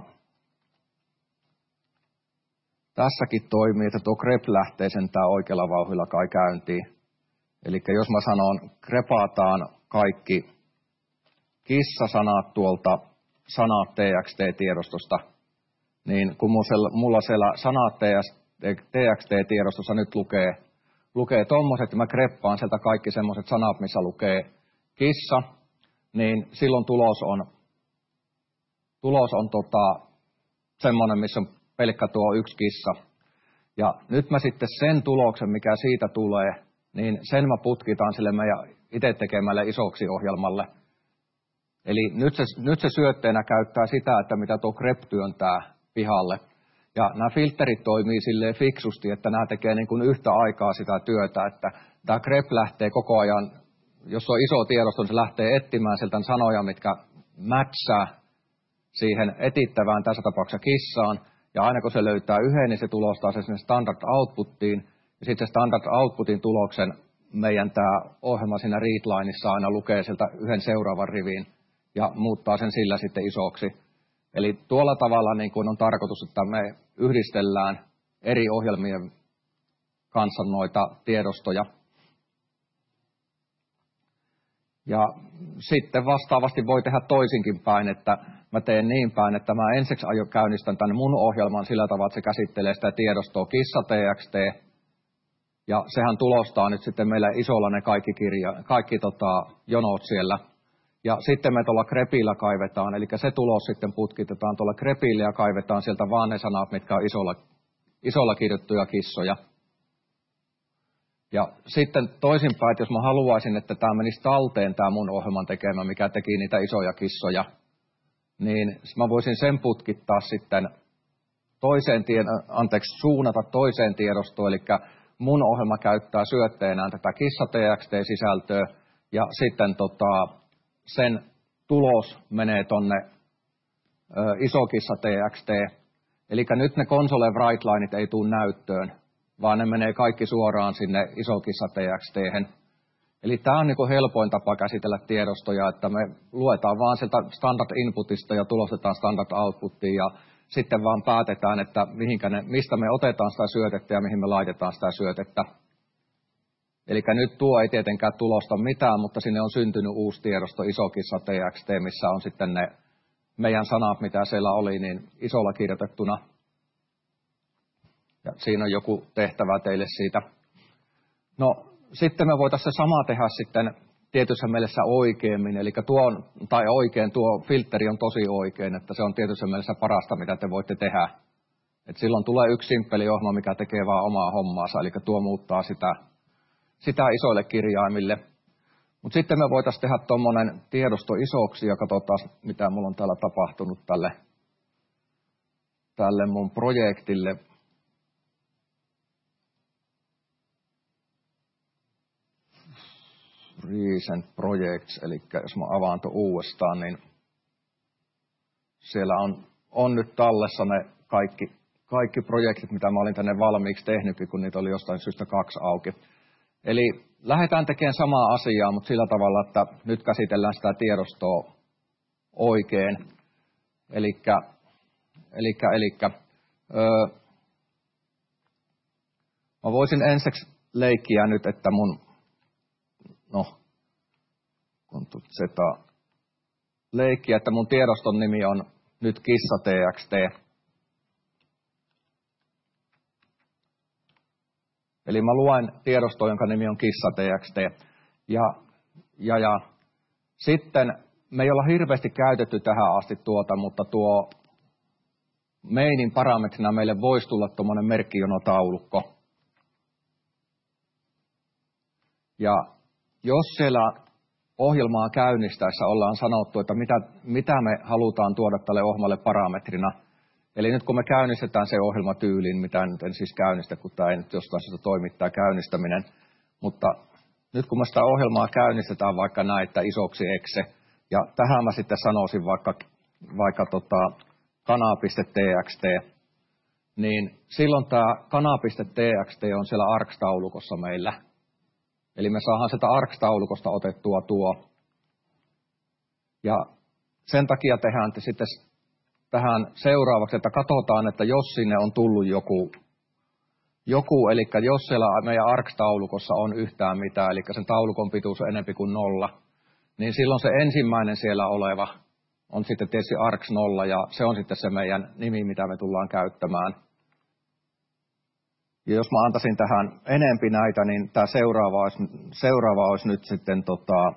[SPEAKER 1] tässäkin toimii, että tuo grep lähtee sentään oikealla vauhdilla kai käyntiin. Eli jos mä sanon, grepataan kaikki kissasanat tuolta sanat T X T-tiedostosta, niin kun mulla siellä sanat T X T-tiedostossa nyt lukee, lukee tommoset, ja mä greppaan sieltä kaikki semmoiset sanat, missä lukee kissa, niin silloin tulos on, tulos on tota, semmoinen, missä on pelkkä tuo yksi kissa. Ja nyt mä sitten sen tuloksen, mikä siitä tulee, niin sen mä putkitaan sille meidän itse tekemälle isoksi ohjelmalle. Eli nyt se, nyt se syötteenä käyttää sitä, että mitä tuo grep työntää pihalle. Ja nämä filterit toimii silleen fiksusti, että nämä tekee niin kuin yhtä aikaa sitä työtä, että tämä grep lähtee koko ajan, jos on iso tiedosto, niin se lähtee etsimään sieltä sanoja, mitkä matchaa siihen etittävään, tässä tapauksessa kissaan. Ja aina kun se löytää yhden, niin se tulostaa se sinne standard outputtiin. Ja sitten se standard outputin tuloksen meidän tämä ohjelma siinä readlineissa aina lukee sieltä yhden seuraavan rivin ja muuttaa sen sillä sitten isoksi. Eli tuolla tavalla niin kuin on tarkoitus, että me yhdistellään eri ohjelmien kanssa noita tiedostoja. Ja sitten vastaavasti voi tehdä toisinkin päin, että mä teen niin päin, että mä ensiksi aion käynnistän tänne mun ohjelman sillä tavalla, että se käsittelee sitä tiedostoa kissa.txt. Ja sehän tulostaa nyt sitten meille isolla ne kaikki, kirja, kaikki tota, jonot siellä. Ja sitten me tuolla grepillä kaivetaan, eli se tulos sitten putkitetaan tuolla grepillä ja kaivetaan sieltä vaan ne sanat, mitkä on isolla, isolla kirjoittuja kissoja. Ja sitten toisinpäin, että jos mä haluaisin, että tämä menisi talteen, tämä mun ohjelman tekemä, mikä teki niitä isoja kissoja, niin mä voisin sen putkittaa sitten toiseen, anteeksi, suunnata toiseen tiedostoon, eli mun ohjelma käyttää syötteenään tätä kissa.txt-sisältöä, ja sitten tota, sen tulos menee tonne ö, isokissa.txt. Eli nyt ne console write-lineit ei tule näyttöön, vaan ne menee kaikki suoraan sinne isokissa.txt. Eli tämä on niinku helpoin tapa käsitellä tiedostoja, että me luetaan vaan sieltä standard inputista ja tulostetaan standard outputtiin ja sitten vaan päätetään, että mihinkä ne, mistä me otetaan sitä syötettä ja mihin me laitetaan sitä syötettä. Eli nyt tuo ei tietenkään tulosta mitään, mutta sinne on syntynyt uusi tiedosto isokissa.txt, missä on sitten ne meidän sanat, mitä siellä oli, niin isolla kirjoitettuna. Ja siinä on joku tehtävä teille siitä. No sitten me voitaisiin se sama tehdä sitten tietyssä mielessä oikeammin, eli tuo on, tai oikein, tuo filtteri on tosi oikein, että se on tietyssä mielessä parasta, mitä te voitte tehdä. Et silloin tulee yksi simppeli ohjelma, mikä tekee vaan omaa hommaansa, eli tuo muuttaa sitä, sitä isoille kirjaimille. Mutta sitten me voitaisiin tehdä tuommoinen tiedosto isoksi, ja katsotaan, mitä mulla on täällä tapahtunut tälle, tälle mun projektille. Recent Projects, eli jos mä avaan tuon uudestaan, niin siellä on, on nyt tallessa ne kaikki, kaikki projektit, mitä mä olin tänne valmiiksi tehnytkin, kun niitä oli jostain syystä kaksi auki. Eli lähdetään tekemään samaa asiaa, mutta sillä tavalla, että nyt käsitellään sitä tiedostoa oikein. Elikkä, elikkä, elikkä, öö, mä voisin ensiksi leikkiä nyt, että mun No, Ctrl-Z leikkiä, että mun tiedoston nimi on nyt kissa.txt. Eli mä luen tiedostoa, jonka nimi on kissa.txt. Ja, ja, ja sitten me ei olla hirveästi käytetty tähän asti tuota, mutta tuo mainin parametrina meille voisi tulla tuommoinen merkkijonotaulukko. Ja jos siellä ohjelmaa käynnistäessä ollaan sanottu, että mitä, mitä me halutaan tuoda tälle ohjelmalle parametrina, eli nyt kun me käynnistetään se ohjelmatyyliin, mitä nyt en siis käynnistä, kun tämä ei nyt jostain syystä toimittaa käynnistäminen, mutta nyt kun me sitä ohjelmaa käynnistetään vaikka näin, että isoksi exe, ja tähän mä sitten sanoisin vaikka, vaikka tota kana.txt, niin silloin tämä kana.txt on siellä args-taulukossa meillä. Eli me saadaan sieltä args-taulukosta otettua tuo. Ja sen takia tehdään sitten tähän seuraavaksi, että katsotaan, että jos sinne on tullut joku, joku eli jos siellä meidän args-taulukossa on yhtään mitään, eli sen taulukon pituus on enemmän kuin nolla, niin silloin se ensimmäinen siellä oleva on sitten tietysti args nolla, ja se on sitten se meidän nimi, mitä me tullaan käyttämään. Ja jos mä antaisin tähän enempi näitä, niin tämä seuraava olisi, seuraava olisi nyt sitten tota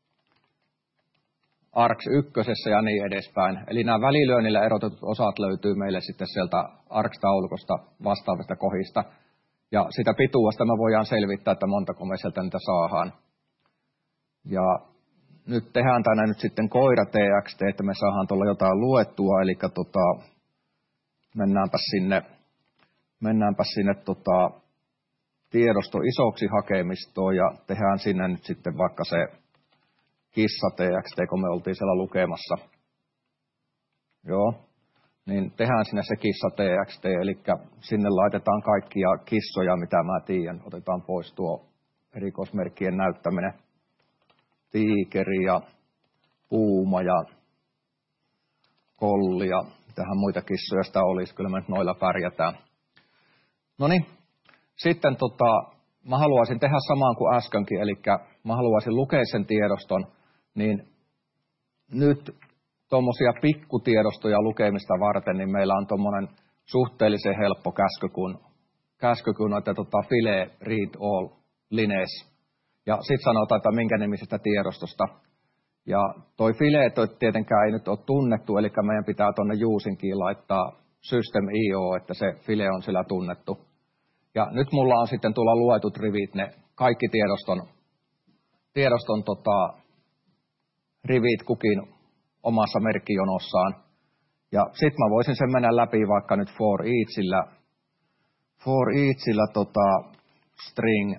[SPEAKER 1] args ykkösessä ja niin edespäin. Eli nämä välilyönnillä erotetut osat löytyy meille sitten sieltä args-taulukosta vastaavista kohdista. Ja sitä pituudesta me voidaan selvittää, että montako me sieltä niitä saadaan. Ja nyt tehdään tänne nyt sitten koira.txt, että me saadaan tuolla jotain luettua, eli tota, mennäänpä sinne. Mennäänpä sinne tota, tiedosto isoksi hakemistoon ja tehdään sinne nyt sitten vaikka se kissa.txt, kun me oltiin siellä lukemassa. Joo, niin tehdään sinne se kissa.txt, eli sinne laitetaan kaikkia kissoja, mitä mä tiedän. Otetaan pois tuo erikoismerkkien näyttäminen. Tiikeri ja puuma ja Kolli ja mitähän muita kissoja sitä olisi, kyllä me nyt noilla pärjätään. Noniin, sitten tota, mä haluaisin tehdä samaan kuin äskenkin, eli mä haluaisin lukea sen tiedoston, niin nyt tuommoisia pikkutiedostoja lukemista varten, niin meillä on tuommoinen suhteellisen helppo käsky kuin, käsky kuin että tota, file read all lines. Ja sitten sanotaan, että minkä nimisestä tiedostosta. Ja toi file toi tietenkään ei nyt ole tunnettu, eli meidän pitää tuonne usinkin laittaa system dot i o, että se file on sillä tunnettu. Ja nyt mulla on sitten tuolla luetut rivit, ne kaikki tiedoston, tiedoston tota, rivit kukin omassa merkkijonossaan. Ja sitten mä voisin sen mennä läpi vaikka nyt for eachillä, for eachillä tota, string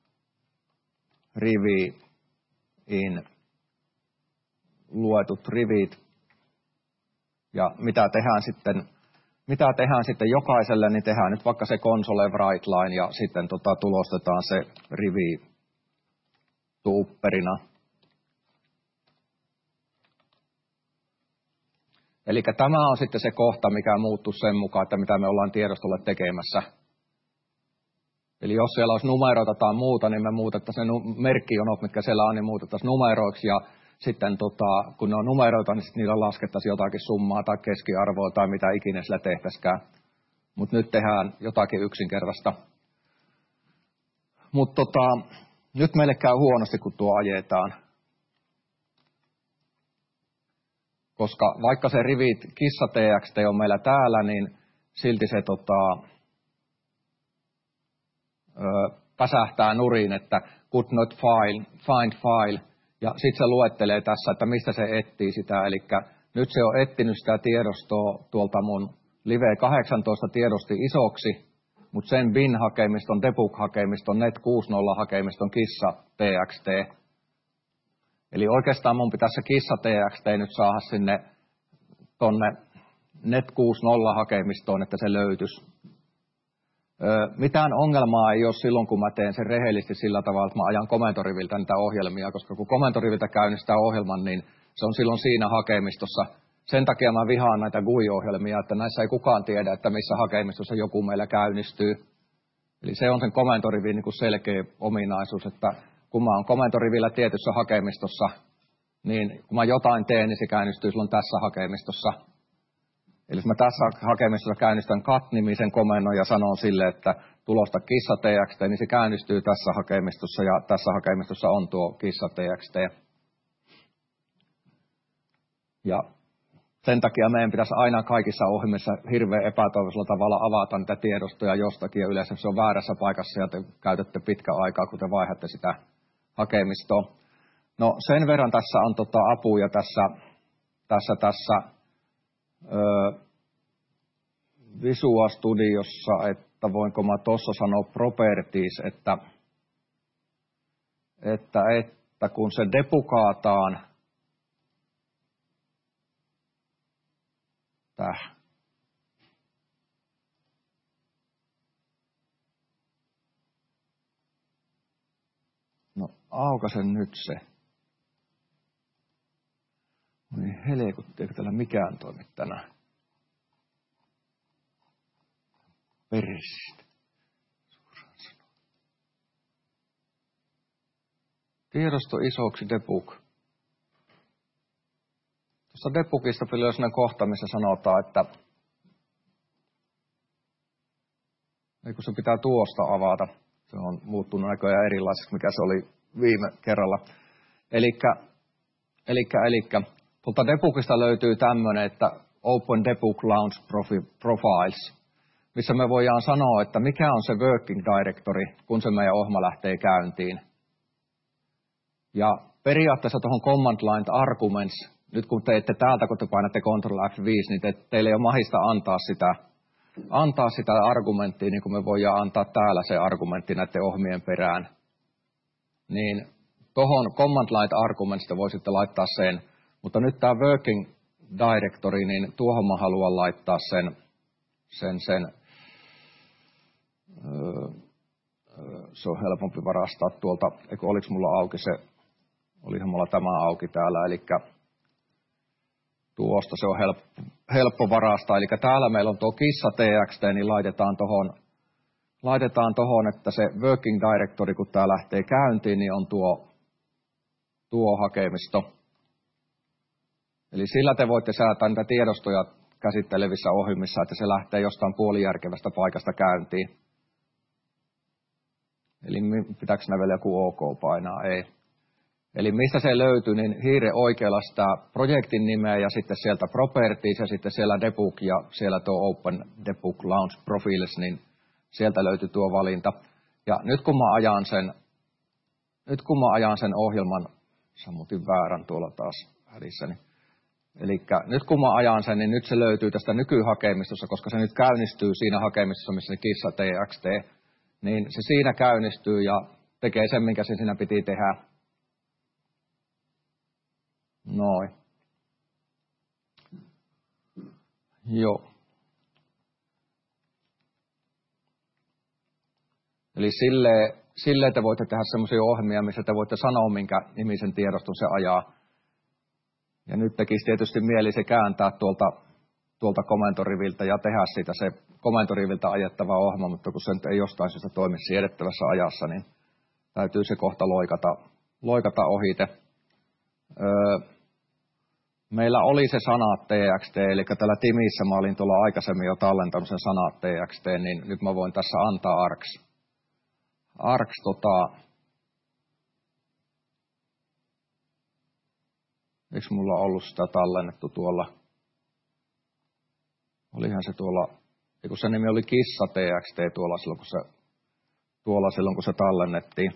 [SPEAKER 1] rivi in luetut rivit. Ja mitä tehdään sitten, mitä tehdään sitten jokaiselle, niin tehdään nyt vaikka se console write line ja sitten tota, tulostetaan se rivi tuupperina. Eli tämä on sitten se kohta, mikä muuttuu sen mukaan, että mitä me ollaan tiedostolle tekemässä. Eli jos siellä olisi numeroita tai muuta, niin me muutettaisiin ne merkkijonot, mitkä siellä on, niin muutettaisiin numeroiksi. Ja sitten tota, kun ne on numeroita, niin sitten niillä laskettaisiin jotakin summaa tai keskiarvoa tai mitä ikinä sillä tehtäisikään. Mutta nyt tehdään jotakin yksinkertaista. Mutta tota, nyt meille käy huonosti, kun tuo ajetaan. Koska vaikka se rivit kissa txt on meillä täällä, niin silti se tota, ö, päsähtää nurin, että could not file, find file. Ja sitten se luettelee tässä, että mistä se etsii sitä. Eli nyt se on etsinyt sitä tiedostoa tuolta mun Live kahdeksantoista tiedosti isoksi, mutta sen bin-hakemiston, debug-hakemiston, net kuusikymmentä-hakemiston kissa txt. Eli oikeastaan mun pitäisi se kissa txt nyt saada sinne tonne net kuusikymmentä-hakemistoon, että se löytyisi. Öö, mitään ongelmaa ei ole silloin, kun mä teen sen rehellisesti sillä tavalla, että mä ajan komentoriviltä niitä ohjelmia, koska kun komentoriviltä käynnistää ohjelman, niin se on silloin siinä hakemistossa. Sen takia mä vihaan näitä G U I-ohjelmia, että näissä ei kukaan tiedä, että missä hakemistossa joku meillä käynnistyy. Eli se on sen komentorivin niin kuin selkeä ominaisuus, että kun mä oon komentorivillä tietyssä hakemistossa, niin kun mä jotain teen, niin se käynnistyy silloin tässä hakemistossa. Eli jos mä tässä hakemistossa käynnistän cat-nimisen komennon ja sanon sille, että tulosta kissa txt, niin se käynnistyy tässä hakemistossa ja tässä hakemistossa on tuo kissa txt. Ja sen takia meidän pitäisi aina kaikissa ohjelmissa hirveän epätoivoisella tavalla avata niitä tiedostoja jostakin ja yleensä se on väärässä paikassa ja te käytätte pitkä aikaa, kun te vaihdatte sitä hakemistoa. No sen verran tässä on tota apuja tässä, tässä, tässä Öö, Visual Studiossa, että voinko mä tuossa sanoa properties, että, että, että kun se depukaataan, täh, no aukasen nyt se. Niin helekutti, eikö täällä mikään toimi tänään? Persistä. Tiedosto isoksi debug. Tuossa debugista oli sellainen kohta, missä sanotaan, että ei kun se pitää tuosta avata. Se on muuttunut näköjään erilaiseksi, mikä se oli viime kerralla. Elikkä, elikkä, elikkä. Tuolta debugista löytyy tämmöinen, että Open Debug Launch Profiles, missä me voidaan sanoa, että mikä on se working directory, kun se meidän ohjelma lähtee käyntiin. Ja periaatteessa tuohon command line arguments, nyt kun teette täältä, kun te painatte control F viisi, niin te, teille ei ole mahdollista antaa sitä, antaa sitä argumenttia, niin kuin me voidaan antaa täällä se argumentti näiden ohmien perään. Niin tuohon command line argumentsista voisitte laittaa sen. Mutta nyt tämä working directory, niin tuohon mä haluan laittaa sen, sen, sen öö, se on helpompi varastaa tuolta, eikö oliko mulla auki se, olihan mulla tämä auki täällä, eli Tuosta se on helppo, helppo varastaa. Eli täällä meillä on tuo kissa txt, niin laitetaan tuohon, laitetaan tohon, että se working directory, kun tämä lähtee käyntiin, niin on tuo, tuo hakemisto. Eli sillä te voitte säätää niitä tiedostoja käsittelevissä ohjelmissa, että se lähtee jostain puolijärkevästä paikasta käyntiin. Eli pitääkö sinä vielä joku OK painaa? Ei. Eli mistä se löytyy, niin hiiren oikealla sitä projektin nimeä ja sitten sieltä properties ja sitten siellä debug ja siellä tuo open debug launch profiles, niin sieltä löytyy tuo valinta. Ja nyt kun mä ajan sen, nyt kun mä ajan sen ohjelman, sammutin väärän tuolla taas hädissäni. Eli nyt kun mä ajan sen, niin nyt se löytyy tästä nykyhakemistossa, koska se nyt käynnistyy siinä hakemistossa, missä se kissa txt, niin se siinä käynnistyy ja tekee sen, minkä se siinä piti tehdä. Noin. Joo. Eli silleen, silleen te voitte tehdä semmoisia ohjelmia, missä te voitte sanoa, minkä nimisen tiedoston se ajaa. Ja nyt tekisi tietysti mieli se kääntää tuolta, tuolta komentoriviltä ja tehdä siitä se komentoriviltä ajettava ohjelma, mutta kun se nyt ei jostain syystä toimi siedettävässä ajassa, niin täytyy se kohta loikata, loikata ohite. Öö, meillä oli se sanat txt, eli täällä Timissä mä olin tuolla aikaisemmin jo tallentanut sen sanat txt, niin nyt mä voin tässä antaa args. Args tota... Eikö mulla ollut sitä tallennettu tuolla? Olihan se tuolla, kun se nimi oli kissa txt tuolla silloin, kun se, tuolla silloin, kun se tallennettiin.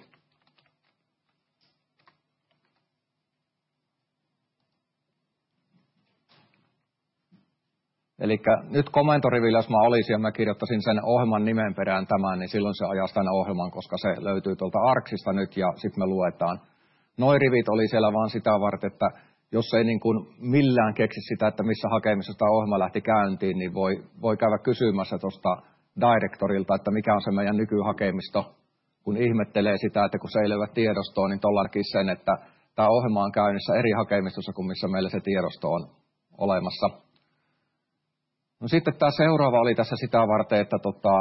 [SPEAKER 1] Eli nyt komentorivillä, jos mä olisin ja mä kirjoittaisin sen ohjelman nimen perään tämän, niin silloin se ajaisi tämän ohjelman, koska se löytyy tuolta arksista nyt ja sitten me luetaan. Noi rivit oli siellä vaan sitä varten, että jos ei niin kuin millään keksi sitä, että missä hakemisessa tämä ohjelma lähti käyntiin, niin voi, voi käydä kysymässä tuosta directorilta, että mikä on se meidän nykyhakemisto. Kun ihmettelee sitä, että kun se ei löyä tiedostoa, niin tuollakin sen, että tämä ohjelma on käynnissä eri hakemistossa kuin missä meillä se tiedosto on olemassa. No sitten tämä seuraava oli tässä sitä varten, että tota,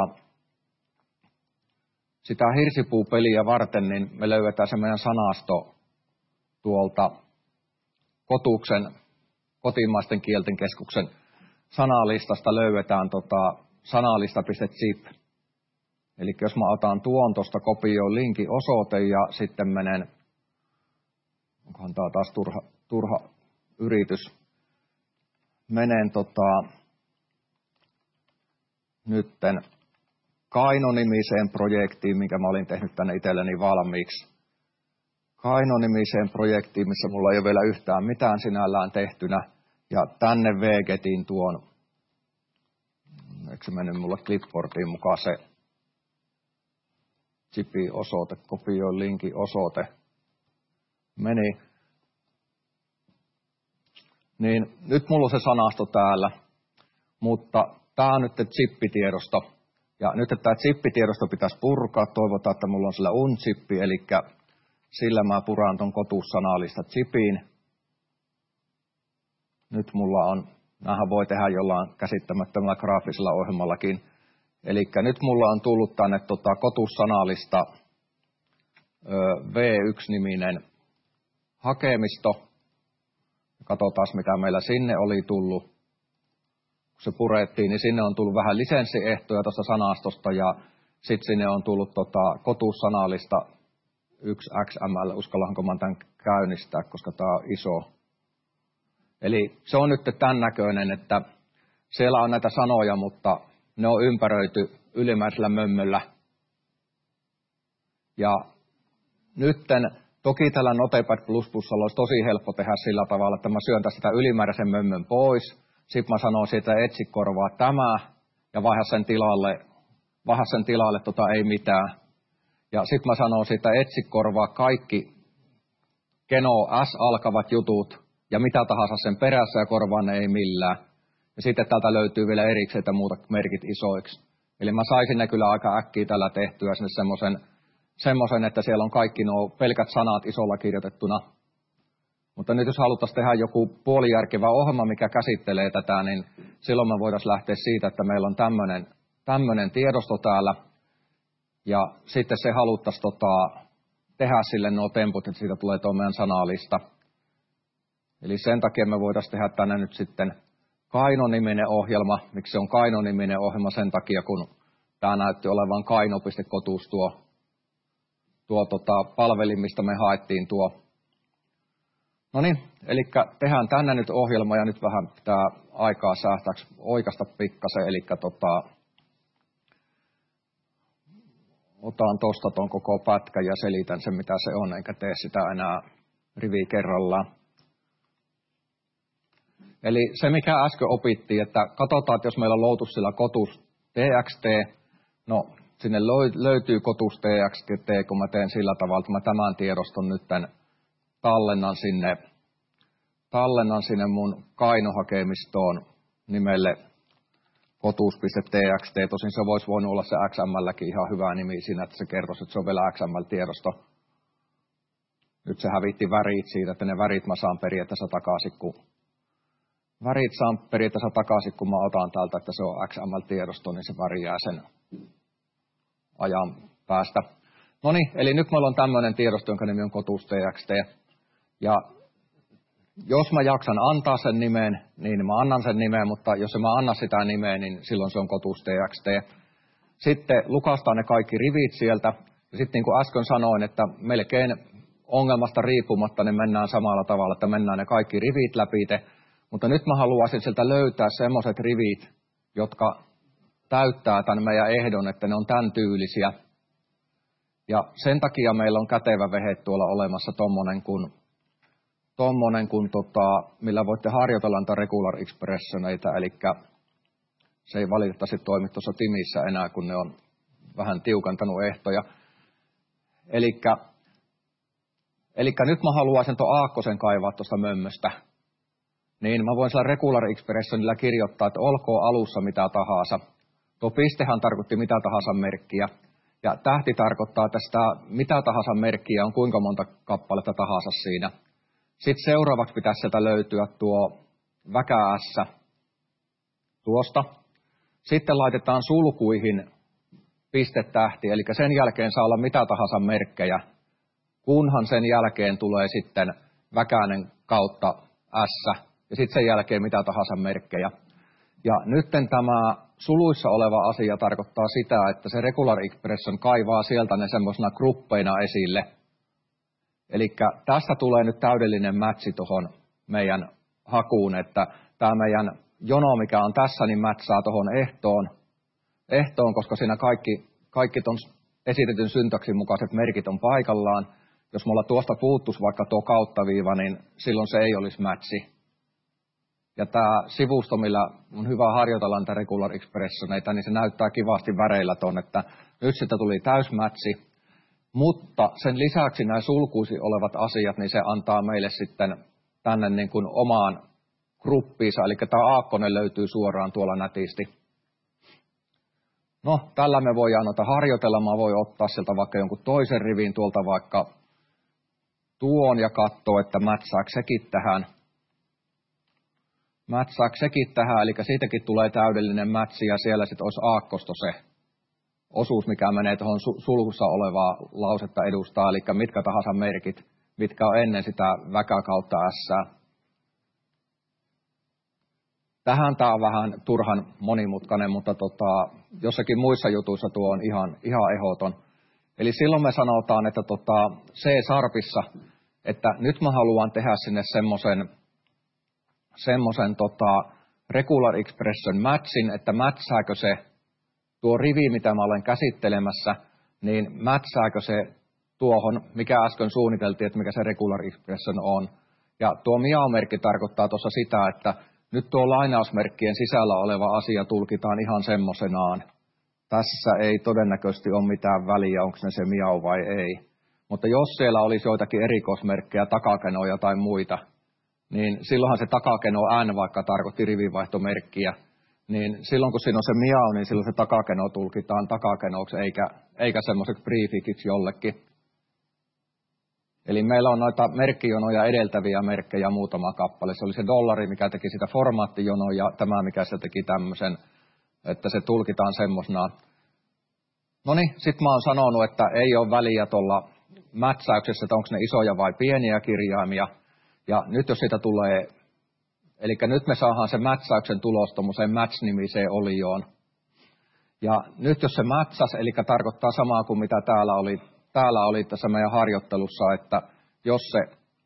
[SPEAKER 1] sitä hirsipuupeliä varten, niin me löydetään se meidän sanasto tuolta Kotuksen, kotimaisten kielten keskuksen sanalistasta löydetään tota sanalista.zip. Eli jos mä otan tuon tuosta kopioon linkin osoite ja sitten menen, onkohan tää taas turha, turha yritys, menen tota, nytten Kaino-nimiseen projektiin, minkä mä olin tehnyt tänne itselleni valmiiksi. Kaino-nimiseen projektiin, missä mulla ei ole vielä yhtään mitään sinällään tehtynä. Ja tänne wgetin tuon, eikö se mennyt mulle clipboardiin mukaan se zipi-osoite, kopioi linkin osoite. Meni. Niin nyt mulla on se sanasto täällä, mutta tää on nyt zippitiedosto. Ja nyt että tämä zippitiedosto pitäisi purkaa, toivotaan, että mulla on sillä unzippi, eli sillä mä puran ton kotussanalista zipiin. Nyt mulla on, näähän voi tehdä jollain käsittämättömällä graafisella ohjelmallakin. Eli nyt mulla on tullut tänne tota kotussanalista V yksi-niminen hakemisto. Katsotaan, mitä meillä sinne oli tullut. Kun se purettiin, niin sinne on tullut vähän lisenssiehtoja tuosta sanastosta ja sitten sinne on tullut tota kotussanalista yksi X M L, uskallaanko mä tämän käynnistää, koska tämä on iso. Eli se on nyt tämän näköinen, että siellä on näitä sanoja, mutta ne on ympäröity ylimääräisellä mömmöllä. Ja nytten, toki tällä Notepad plus plusalla olisi tosi helppo tehdä sillä tavalla, että mä syön tästä sitä ylimääräisen mömmön pois. Sitten mä sanon siitä, että etsi korvaa tämä ja vaihda sen tilalle, vaihda sen tilalle tota ei mitään. Ja sitten mä sanon siitä, että etsi korvaa kaikki Keno S-alkavat jutut ja mitä tahansa sen perässä ja korvaa ne ei millään. Ja sitten täältä löytyy vielä erikseen, että muuta merkit isoiksi. Eli mä saisin ne kyllä aika äkkiä tällä tehtyä sinne semmoisen, semmoisen, että siellä on kaikki nuo pelkät sanat isolla kirjoitettuna. Mutta nyt jos haluttaisiin tehdä joku puolijärkevä ohjelma, mikä käsittelee tätä, niin silloin me voitaisiin lähteä siitä, että meillä on tämmöinen, tämmöinen tiedosto täällä, ja sitten se haluttaisiin tota, tehdä sille nuo temput, että siitä tulee tuo meidän sanalista. Eli sen takia me voitaisiin tehdä tänne nyt sitten Kaino-niminen ohjelma. Miksi se on Kaino-niminen ohjelma? Sen takia, kun tämä näytti olevan kaino piste kotus tuo, tuo tota, palvelin, mistä me haettiin tuo. No niin, eli tehdään tänne nyt ohjelma ja nyt vähän pitää aikaa säästääksi oikasta pikkasen. Eli tota, otan tuosta tuon koko pätkän ja selitän sen, mitä se on, enkä tee sitä enää rivi kerrallaan. Eli se, mikä äsken opittiin, että katsotaan, että jos meillä on Lotusilla kotus txt, no sinne löytyy kotus txt, kun mä teen sillä tavalla, että mä tämän tiedoston nyt tallennan sinne, tallennan sinne mun Kaino-hakemistoon nimelle kotus piste txt. Tosin se voisi voinut olla se X M L:kin ihan hyvä nimi siinä, että se kertoisi, että se on vielä X M L-tiedosto. Nyt se hävitti värit siitä, että ne värit mä saan periaatteessa takaisin, kun värit saan periaatteessa takaisin, kun mä otan täältä, että se on X M L-tiedosto, niin se väri jää sen ajan päästä. No niin, eli nyt meillä on tämmöinen tiedosto, jonka nimi on kotus txt. Ja jos mä jaksan antaa sen nimen, niin mä annan sen nimen, mutta jos en mä anna sitä nimeä, niin silloin se on kotus txt. Sitten lukastaan ne kaikki rivit sieltä. Ja sitten niin kuin äsken sanoin, että melkein ongelmasta riippumatta ne mennään samalla tavalla, että mennään ne kaikki rivit läpi. Mutta nyt mä haluaisin sieltä löytää semmoiset rivit, jotka täyttää tämän meidän ehdon, että ne on tämän tyylisiä. Ja sen takia meillä on kätevä vehe tuolla olemassa tommonen kuin, tommonen kuin tota, millä voitte harjoitella näitä regular expressioneita, eli se ei valitettavasti toimi tuossa Timissä enää, kun ne on vähän tiukantanut ehtoja. Elikkä, elikkä nyt mä haluaisin tuon aakkosen kaivaa tuosta mömmöstä. Niin mä voin sillä regular expressionilla kirjoittaa, että olkoon alussa mitä tahansa. Tuo pistehän tarkoitti mitä tahansa merkkiä. Ja tähti tarkoittaa, että sitä mitä tahansa merkkiä on kuinka monta kappaletta tahansa siinä. Sitten seuraavaksi pitäisi sieltä löytyä tuo väkä S tuosta. Sitten laitetaan sulkuihin pistetähti, eli sen jälkeen saa olla mitä tahansa merkkejä, kunhan sen jälkeen tulee sitten väkäinen kautta S, ja sitten sen jälkeen mitä tahansa merkkejä. Ja nytten tämä suluissa oleva asia tarkoittaa sitä, että se regular expression kaivaa sieltä ne semmoisena gruppeina esille. Eli tästä tulee nyt täydellinen matchi tuohon meidän hakuun, että tämä meidän jono, mikä on tässä, niin matchaa tuohon ehtoon, ehtoon, koska siinä kaikki, kaikki ton esitetyn syntaksin mukaiset merkit on paikallaan. Jos mulla tuosta puuttuisi vaikka tuo kauttaviiva, niin silloin se ei olisi matchi. Ja tämä sivusto, millä on hyvä harjoitella näitä regular expressioneita, niin se näyttää kivasti väreillä tuon, että nyt sitä tuli täysmatchi. Mutta sen lisäksi nämä sulkuisi olevat asiat, niin se antaa meille sitten tänne niin kuin omaan gruppiinsa. Eli tämä aakkonen löytyy suoraan tuolla nätisti. No, tällä me voidaan noita harjoitella. Mä voin ottaa sieltä vaikka jonkun toisen rivin tuolta vaikka tuon ja katsoa, että mätsääkö sekin tähän. Mätsääkö sekin tähän, eli siitäkin tulee täydellinen mätsi ja siellä sitten olisi aakkosto se osuus, mikä menee tuohon sulkussa olevaa lausetta edustaa, eli mitkä tahansa merkit, mitkä on ennen sitä väkä kautta S. Tähän tämä on vähän turhan monimutkainen, mutta tota, jossakin muissa jutuissa tuo on ihan, ihan ehdoton. Eli silloin me sanotaan, että tota C-sharpissa, että nyt mä haluan tehdä sinne semmoisen semmoisen tota, regular expression matchin, että mätsääkö se tuo rivi, mitä mä olen käsittelemässä, niin mätsääkö se tuohon, mikä äsken suunniteltiin, että mikä se regular expression on. Ja tuo miau-merkki tarkoittaa tuossa sitä, että nyt tuo lainausmerkkien sisällä oleva asia tulkitaan ihan semmoisenaan. Tässä ei todennäköisesti ole mitään väliä, onko ne se miau vai ei. Mutta jos siellä olisi joitakin erikoismerkkejä, takakenoja tai muita, niin silloinhan se takakeno N vaikka tarkoitti rivivaihtomerkkiä, niin silloin kun siinä on se miau, niin silloin se takakeno tulkitaan takakenoksi eikä, eikä semmoiseksi prefixiksi jollekin. Eli meillä on noita merkkijonoja edeltäviä merkkejä muutama kappale. Se oli se dollari, mikä teki sitä formaattijonoa ja tämä, mikä se teki tämmöisen, että se tulkitaan semmosena. No niin, sit mä oon sanonut, että ei ole väliä tuolla mätsäyksessä, että onko ne isoja vai pieniä kirjaimia. Ja nyt jos siitä tulee, eli nyt me saadaan se mätsäyksen tulos tuommoiseen match-nimiseen olioon. Ja nyt jos se mätsäs, eli tarkoittaa samaa kuin mitä täällä oli, täällä oli tässä meidän harjoittelussa, että jos se,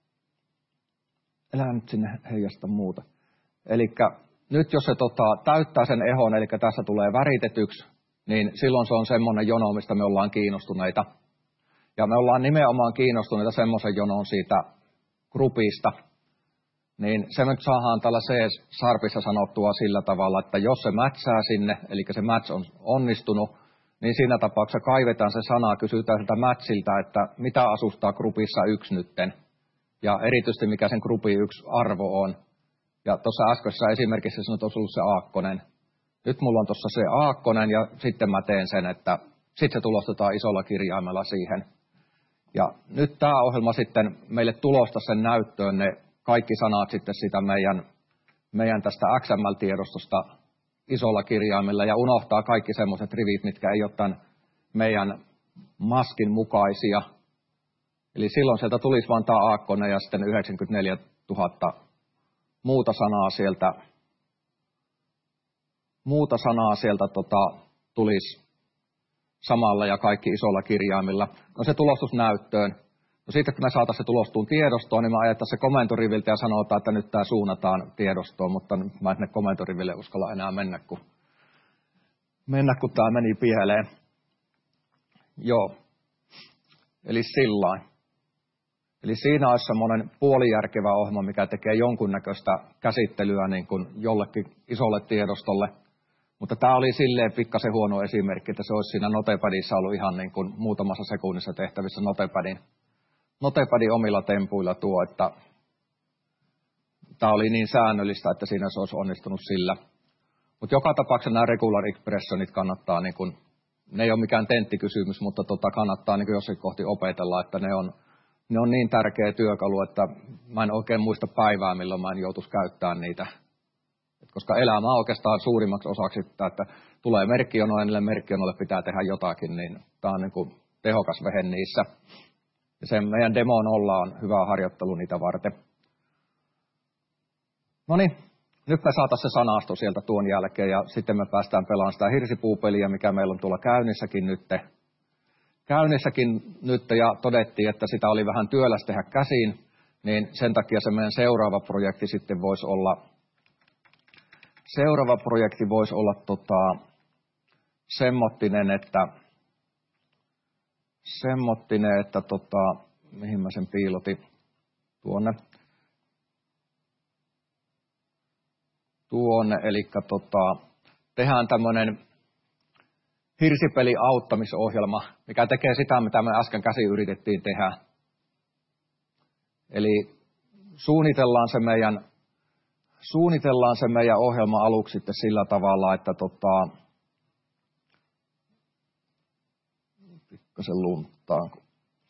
[SPEAKER 1] elää nyt sinne heijasta muuta. Eli nyt jos se tota, täyttää sen ehon, eli tässä tulee väritetyksi, niin silloin se on semmoinen jono, mistä me ollaan kiinnostuneita. Ja me ollaan nimenomaan kiinnostuneita semmoisen jonon siitä grupista. Niin se nyt saadaan tällä C-sharpissa sanottua sillä tavalla, että jos se matchaa sinne, eli se match on onnistunut, niin siinä tapauksessa kaivetaan se sana, kysytään siltä matchilta, että mitä asustaa grupissa yksi nytten. Ja erityisesti mikä sen grupin yksi arvo on. Ja tuossa äskeisessä esimerkissä se on ollut se aakkonen. Nyt mulla on tuossa se aakkonen ja sitten mä teen sen, että sitten se tulostetaan isolla kirjaimella siihen. Ja nyt tämä ohjelma sitten meille tulostaa sen näyttöön ne kaikki sanat sitten sitä meidän, meidän tästä X M L-tiedostosta isolla kirjaimella ja unohtaa kaikki semmoiset rivit, mitkä ei ole tämän meidän maskin mukaisia. Eli silloin sieltä tulisi vain tämä aakkonen ja sitten yhdeksänkymmentäneljätuhatta muuta sanaa sieltä, muuta sanaa sieltä tota, tulisi samalla ja kaikki isolla kirjaimilla. No se tulostus näyttöön. No sitten kun me saataisiin se tulostuun tiedostoon, niin me ajettaisiin se komentoriviltä ja sanotaan, että nyt tämä suunnataan tiedostoon, mutta mä en sinne komentoriville uskalla enää mennä, kun, mennä, kun tämä meni pieleen. Joo, eli sillain. Eli siinä olisi semmoinen puolijärkevä ohjelma, mikä tekee jonkunnäköistä käsittelyä niin kuin jollekin isolle tiedostolle. Mutta tämä oli silleen pikkasen huono esimerkki, että se olisi siinä Notepadissa ollut ihan niin kuin muutamassa sekunnissa tehtävissä Notepadin, Notepadin omilla tempuilla tuo, että tämä oli niin säännöllistä, että siinä se olisi onnistunut sillä. Mutta joka tapauksessa nämä regular expressionit kannattaa, niin kuin, ne ei ole mikään tenttikysymys, mutta tota kannattaa niin kuin jossakin kohti opetella, että ne on, ne on niin tärkeä työkalu, että mä en oikein muista päivää, milloin mä en joutuisi käyttämään niitä. Koska elämä on oikeastaan suurimmaksi osaksi, että tulee merkkijono ja niille merkkijonoille pitää tehdä jotakin, niin tämä on niin kuin tehokas vehe niissä. Ja sen meidän demo nolla on hyvä harjoittelu niitä varten. No niin, nyt me saataisiin se sanasto sieltä tuon jälkeen ja sitten me päästään pelaamaan sitä hirsipuupeliä, mikä meillä on tuolla käynnissäkin nyt. Käynnissäkin nyt ja todettiin, että sitä oli vähän työläs tehdä käsiin, niin sen takia se meidän seuraava projekti sitten voisi olla Seuraava projekti voisi olla tota, semmottinen, että, semmottinen, että tota, mihin mä sen piilotin tuonne, tuonne, eli tota, tehdään tämmöinen hirsipeli auttamisohjelma, mikä tekee sitä, mitä me äsken käsin yritettiin tehdä. Eli suunnitellaan se meidän Suunnitellaan se meidän ohjelma aluksi sitten sillä tavalla, että tota, pikkasen lunttaan, kun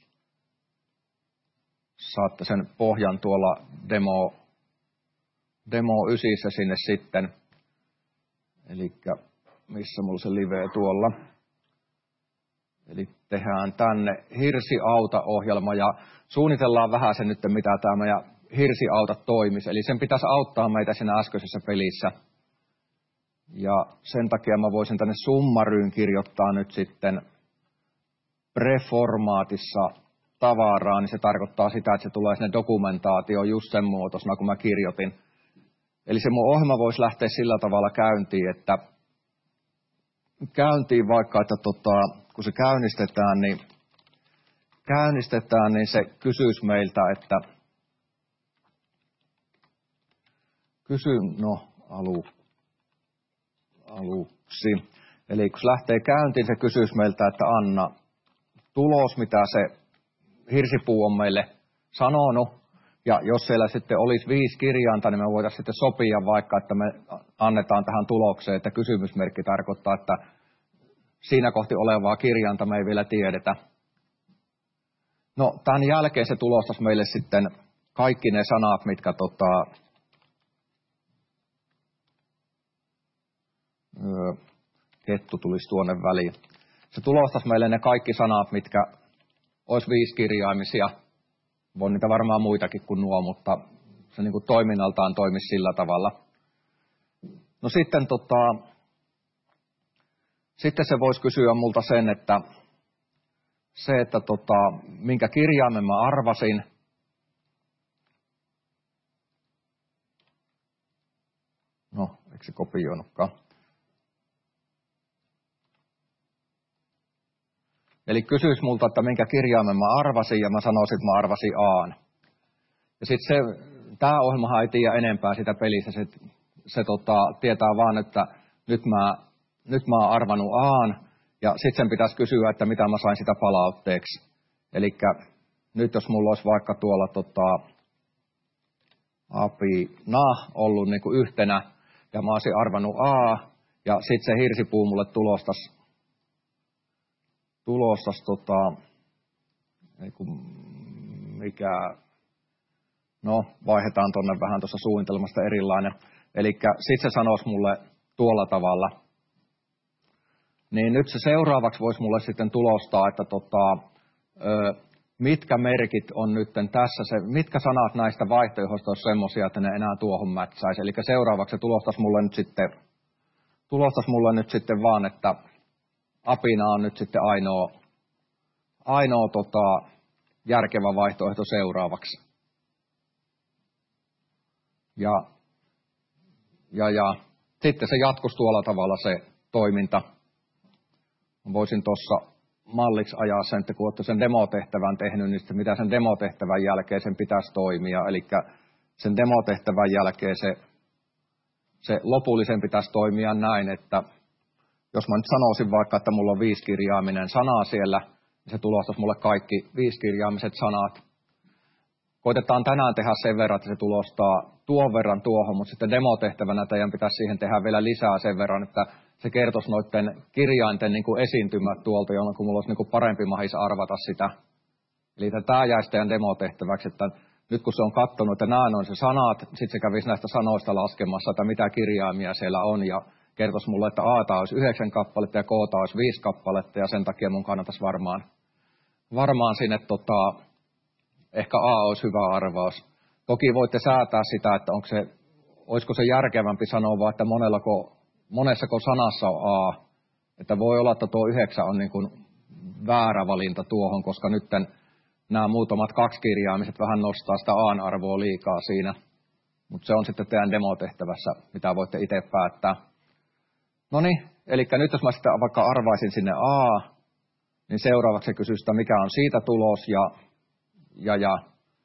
[SPEAKER 1] saatte sen pohjan tuolla demo, demo ysissä sinne sitten. Eli missä mulla se live tuolla. Eli tehdään tänne hirsiauta-ohjelma ja suunnitellaan vähän sen nyt, mitä tämä meidän hirsiauta toimisi. Eli sen pitäisi auttaa meitä siinä äskeisessä pelissä. Ja sen takia mä voisin tänne summaryyn kirjoittaa nyt sitten preformaatissa tavaraa, niin se tarkoittaa sitä, että se tulee sinne dokumentaatioon just sen muotoisena, kun mä kirjoitin. Eli se mun ohjelma voisi lähteä sillä tavalla käyntiin, että käyntiin vaikka, että tota, kun se käynnistetään, niin käynnistetään, niin se kysyisi meiltä, että kysy, no alu, aluksi. Eli kun se lähtee käyntiin, se kysyisi meiltä, että anna tulos, mitä se hirsipuu on meille sanonut. Ja jos siellä sitten olisi viisi kirjainta, niin me voitaisiin sitten sopia vaikka, että me annetaan tähän tulokseen, että kysymysmerkki tarkoittaa, että siinä kohti olevaa kirjainta me ei vielä tiedetä. No tämän jälkeen se tulostasi meille sitten kaikki ne sanat, mitkä tota, öö, kettu tulisi tuonne väliin. Se tulostasi meille ne kaikki sanat, mitkä olisi viisikirjaimisia. On niitä varmaan muitakin kuin nuo, mutta se niin kuin toiminnaltaan toimisi sillä tavalla. No sitten, tota, sitten se voisi kysyä multa sen, että se, että tota, minkä kirjaimen mä arvasin. No, eikö se kopioinutkaan? Eli kysyisi multa, että minkä kirjaimen mä arvasin, ja mä sanoisin, että mä arvasin A:n. Ja sitten se, tämä ohjelmahan ei tiedä enempää sitä pelissä. Se, se tota, tietää vaan, että nyt mä, nyt mä oon arvannut A:n, ja sitten sen pitäisi kysyä, että mitä mä sain sitä palautteeksi. Eli nyt jos mulla olisi vaikka tuolla tota, apina ollut niin kuin yhtenä, ja mä olisin arvannut A, ja sitten se hirsipuu mulle tulostas, tulostas tota, mikä, no vaihdetaan tonne vähän tuossa suunnitelmasta erilainen. Eli sitten se sanoisi mulle tuolla tavalla. Niin nyt se seuraavaksi voisi mulle sitten tulostaa, että tota, ö, mitkä merkit on nyt tässä, se, mitkä sanat näistä vaihtoehdoista olisi semmoisia, että ne enää tuohon mätsäisi. Eli seuraavaksi se tulostaisi mulle nyt sitten, tulostaisi mulle nyt sitten vaan, että apina on nyt sitten ainoa, ainoa tota, järkevä vaihtoehto seuraavaksi. Ja, ja, ja sitten se jatkuisi tuolla tavalla se toiminta. Voisin tuossa malliksi ajaa sen, että kun olette sen demotehtävän tehnyt, niin sitten mitä sen demotehtävän jälkeen sen pitäisi toimia. Eli sen demotehtävän jälkeen se, se lopullisen pitäisi toimia näin, että jos mä nyt sanoisin vaikka, että mulla on viisikirjaiminen sana siellä, niin se tulostaisi mulle kaikki viisikirjaimiset sanat. Koitetaan tänään tehdä sen verran, että se tulostaa tuon verran tuohon, mutta sitten demotehtävänä teidän pitäisi siihen tehdä vielä lisää sen verran, että se kertoisi noiden kirjainten niin kuin esiintymät tuolta, jolloin kun mulla olisi niin kuin parempi mahis arvata sitä. Eli tämä jäisi teidän demotehtäväksi, että nyt kun se on katsonut, että nämä on se sanat, sitten se kävisi näistä sanoista laskemassa, että mitä kirjaimia siellä on, ja kertoisi mulle, että A olisi yhdeksän kappaletta ja K olisi viisi kappaletta, ja sen takia mun kannattaisi varmaan, varmaan sinne tota, ehkä A olisi hyvä arvaus. Toki voitte säätää sitä, että onko se, olisiko se järkevämpi sanoa vaan, että monellako, monessako sanassa on A. Että voi olla, että tuo yhdeksän on niin kuin väärä valinta tuohon, koska nyt nämä muutamat kaksikirjaimiset vähän nostaa sitä A-arvoa liikaa siinä. Mutta se on sitten teidän demotehtävässä, mitä voitte itse päättää. No niin, eli nyt jos mä sitten vaikka arvaisin sinne A, niin seuraavaksi se kysyy sitä, mikä on siitä tulos, ja ja, ja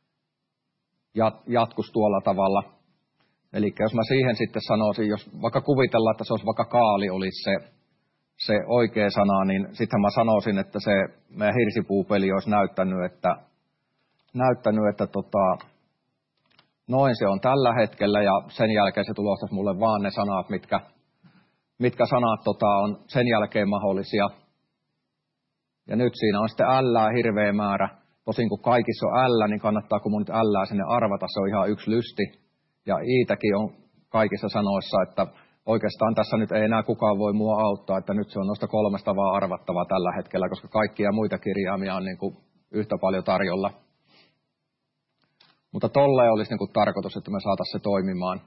[SPEAKER 1] jat, jatkus tuolla tavalla. Eli jos mä siihen sitten sanoisin, jos vaikka kuvitellaan, että se olisi vaikka kaali olisi se, se oikea sana, niin sittenhän mä sanoisin, että se meidän hirsipuupeli olisi näyttänyt, että, näyttänyt, että tota, noin se on tällä hetkellä, ja sen jälkeen se tulostaisi mulle vaan ne sanat, mitkä, mitkä sanat tota, on sen jälkeen mahdollisia. Ja nyt siinä on sitten L hirveä määrä. Tosin kun kaikissa on L, niin kannattaa, kun mun nyt L sinne arvata, se on ihan yksi lysti. Ja Itäkin on kaikissa sanoissa, että oikeastaan tässä nyt ei enää kukaan voi mua auttaa, että nyt se on noista kolmesta vaan arvattava tällä hetkellä, koska kaikkia muita kirjaimia on niin kuin yhtä paljon tarjolla. Mutta tolleen olisi niin kuin tarkoitus, että me saataisiin se toimimaan.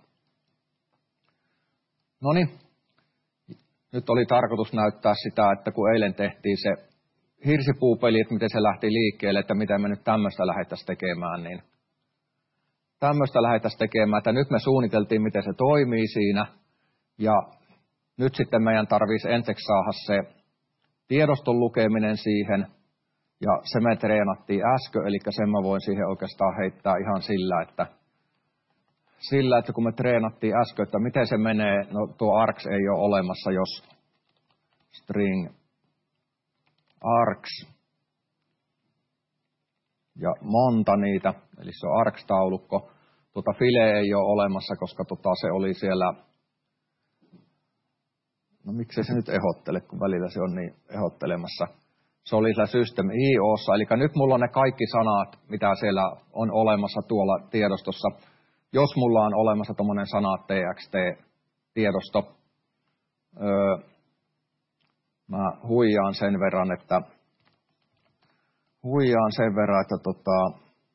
[SPEAKER 1] Noniin, nyt oli tarkoitus näyttää sitä, että kun eilen tehtiin se hirsipuupeli, että miten se lähti liikkeelle, että miten me nyt tämmöistä lähdettäisiin tekemään, niin tämmöistä lähdettäisiin tekemään, että nyt me suunniteltiin, miten se toimii siinä, ja nyt sitten meidän tarvitsisi ensiksi saada se tiedoston lukeminen siihen, ja se me treenattiin äsken, eli sen mä voin siihen oikeastaan heittää ihan sillä, että sillä, että kun me treenattiin äsken, että miten se menee, no tuo args ei ole olemassa, jos string args ja monta niitä, eli se on args-taulukko. Tuota file ei ole olemassa, koska tota se oli siellä, no miksei se nyt ehottele, kun välillä se on niin ehottelemassa. Se oli siellä System I O:ssa. Eli nyt mulla on ne kaikki sanat, mitä siellä on olemassa tuolla tiedostossa. Jos mulla on olemassa tommonen sana txt-tiedosto, öö, mä huijaan sen verran, että huijaan sen verran, että tota,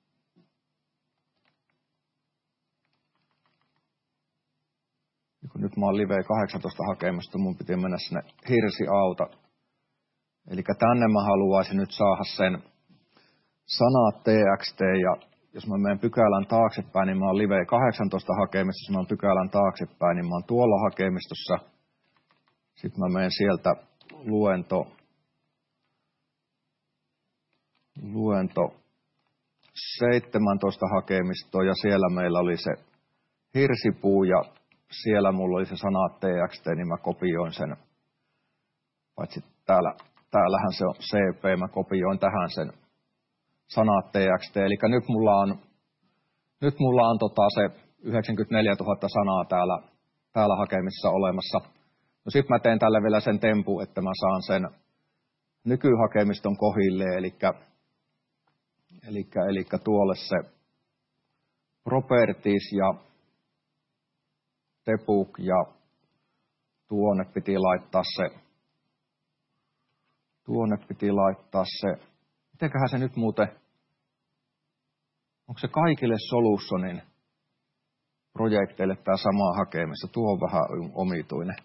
[SPEAKER 1] nyt mä oon live kahdeksantoista hakemista, mun piti mennä sinne Hirsi auta. Eli tänne mä haluaisin nyt saada sen sana txt, ja jos mä menen pykälän taaksepäin, niin mä oon live kahdeksantoista hakemistossa, mä oon pykälän taaksepäin, niin mä oon tuolla hakemistossa. Sitten mä menen sieltä luento, luento seitsemäntoista hakemistoa, ja siellä meillä oli se hirsipuu, ja siellä mulla oli se sana txt, niin mä kopioin sen, paitsi täällä, täällähän se on C P, mä kopioin tähän sen sana txt, eli nyt mulla on, nyt mulla on tota se yhdeksänkymmentäneljätuhatta sanaa täällä, täällä hakemissa olemassa. No sit mä teen tälle vielä sen tempu, että mä saan sen nykyhakemiston kohilleen, eli, eli, eli tuolle se properties ja debug, ja tuonne piti laittaa se, tuonne piti laittaa se, mitenköhän se nyt muuten, onko se kaikille Solutionin projekteille tämä sama hakemista? Tuo on vähän omituinen.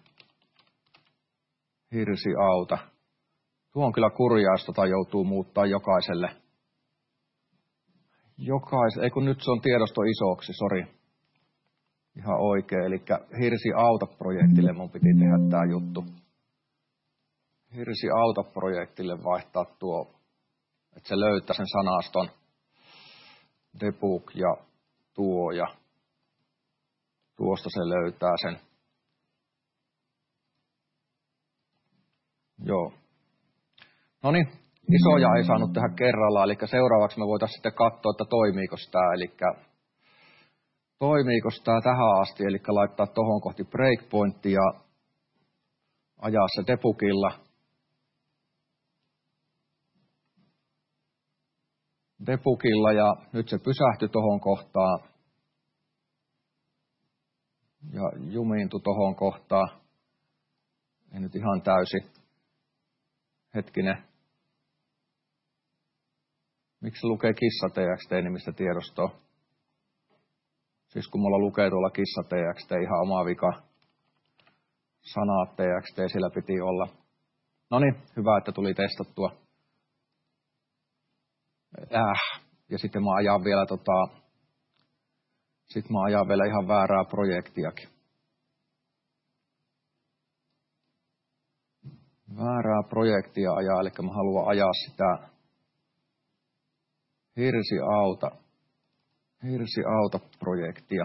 [SPEAKER 1] Hirsi auta. Tuo on kyllä kurjaa, jos tota joutuu muuttaa jokaiselle. Jokaiselle, ei kun nyt se on tiedosto isoksi, sori. Ihan oikein, eli Hirsi auta-projektille mun piti tehdä tää juttu. Hirsi auta-projektille vaihtaa tuo, että se löytää sen sanaston debug ja tuo, ja tuosta se löytää sen. Joo. No niin, isoja ei saanut tehdä kerrallaan, eli seuraavaksi me voitaisiin sitten katsoa, että toimiiko tämä, eli toimiiko tämä tähän asti, eli laittaa tuohon kohti breakpointia ja ajaa se debugilla. Debugilla, ja nyt se pysähtyi tuohon kohtaan ja jumiintui tuohon kohtaan. Ei nyt ihan täysi. Hetkinen. Miksi lukee kissa txt-nimistä tiedostoa? Siis kun mulla lukee tuolla kissa txt, ihan oma vika. Sana txt sillä piti olla. Noniin, hyvä, että tuli testattua. Äh. Ja sitten mä ajan vielä tota, sit mä ajan vielä ihan väärää projektiakin. Väärää projektia ajaa, eli mä haluan ajaa sitä Hirsi auta, Hirsi auta-projektia.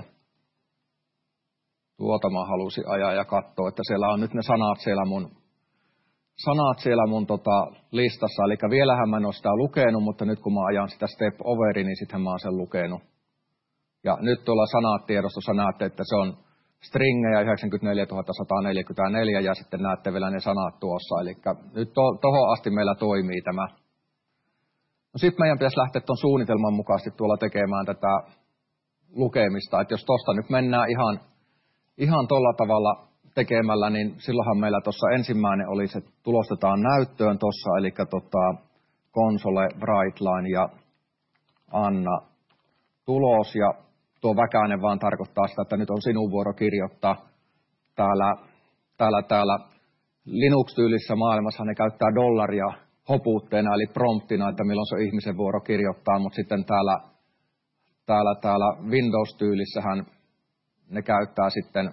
[SPEAKER 1] Tuota mä halusin ajaa ja katsoa, että siellä on nyt ne sanat siellä mun, sanat siellä mun tota listassa. Eli vielähän mä en ole sitä lukenut, mutta nyt kun mä ajan sitä step overi, niin sittenhän mä oon sen lukenut. Ja nyt tuolla sanat-tiedostossa näette, että se on stringejä yhdeksänkymmentäneljätuhatta sata neljäkymmentäneljä, ja sitten näette vielä ne sanat tuossa. Eli nyt to, tohon asti meillä toimii tämä. No sitten meidän pitäisi lähteä tuon suunnitelman mukaisesti tuolla tekemään tätä lukemista. Että jos tuosta nyt mennään ihan, ihan tuolla tavalla tekemällä, niin silloinhan meillä tuossa ensimmäinen oli se, tulostetaan näyttöön tuossa, eli tota, console, brightline ja Anna tulos, ja tuo väkäinen vaan tarkoittaa sitä, että nyt on sinun vuoro kirjoittaa. Täällä, täällä, täällä Linux-tyylisessä maailmassa ne käyttää dollaria hopuutteena, eli promptina, että milloin se on ihmisen vuoro kirjoittaa, mutta sitten täällä, täällä, täällä Windows-tyylissähän ne käyttää sitten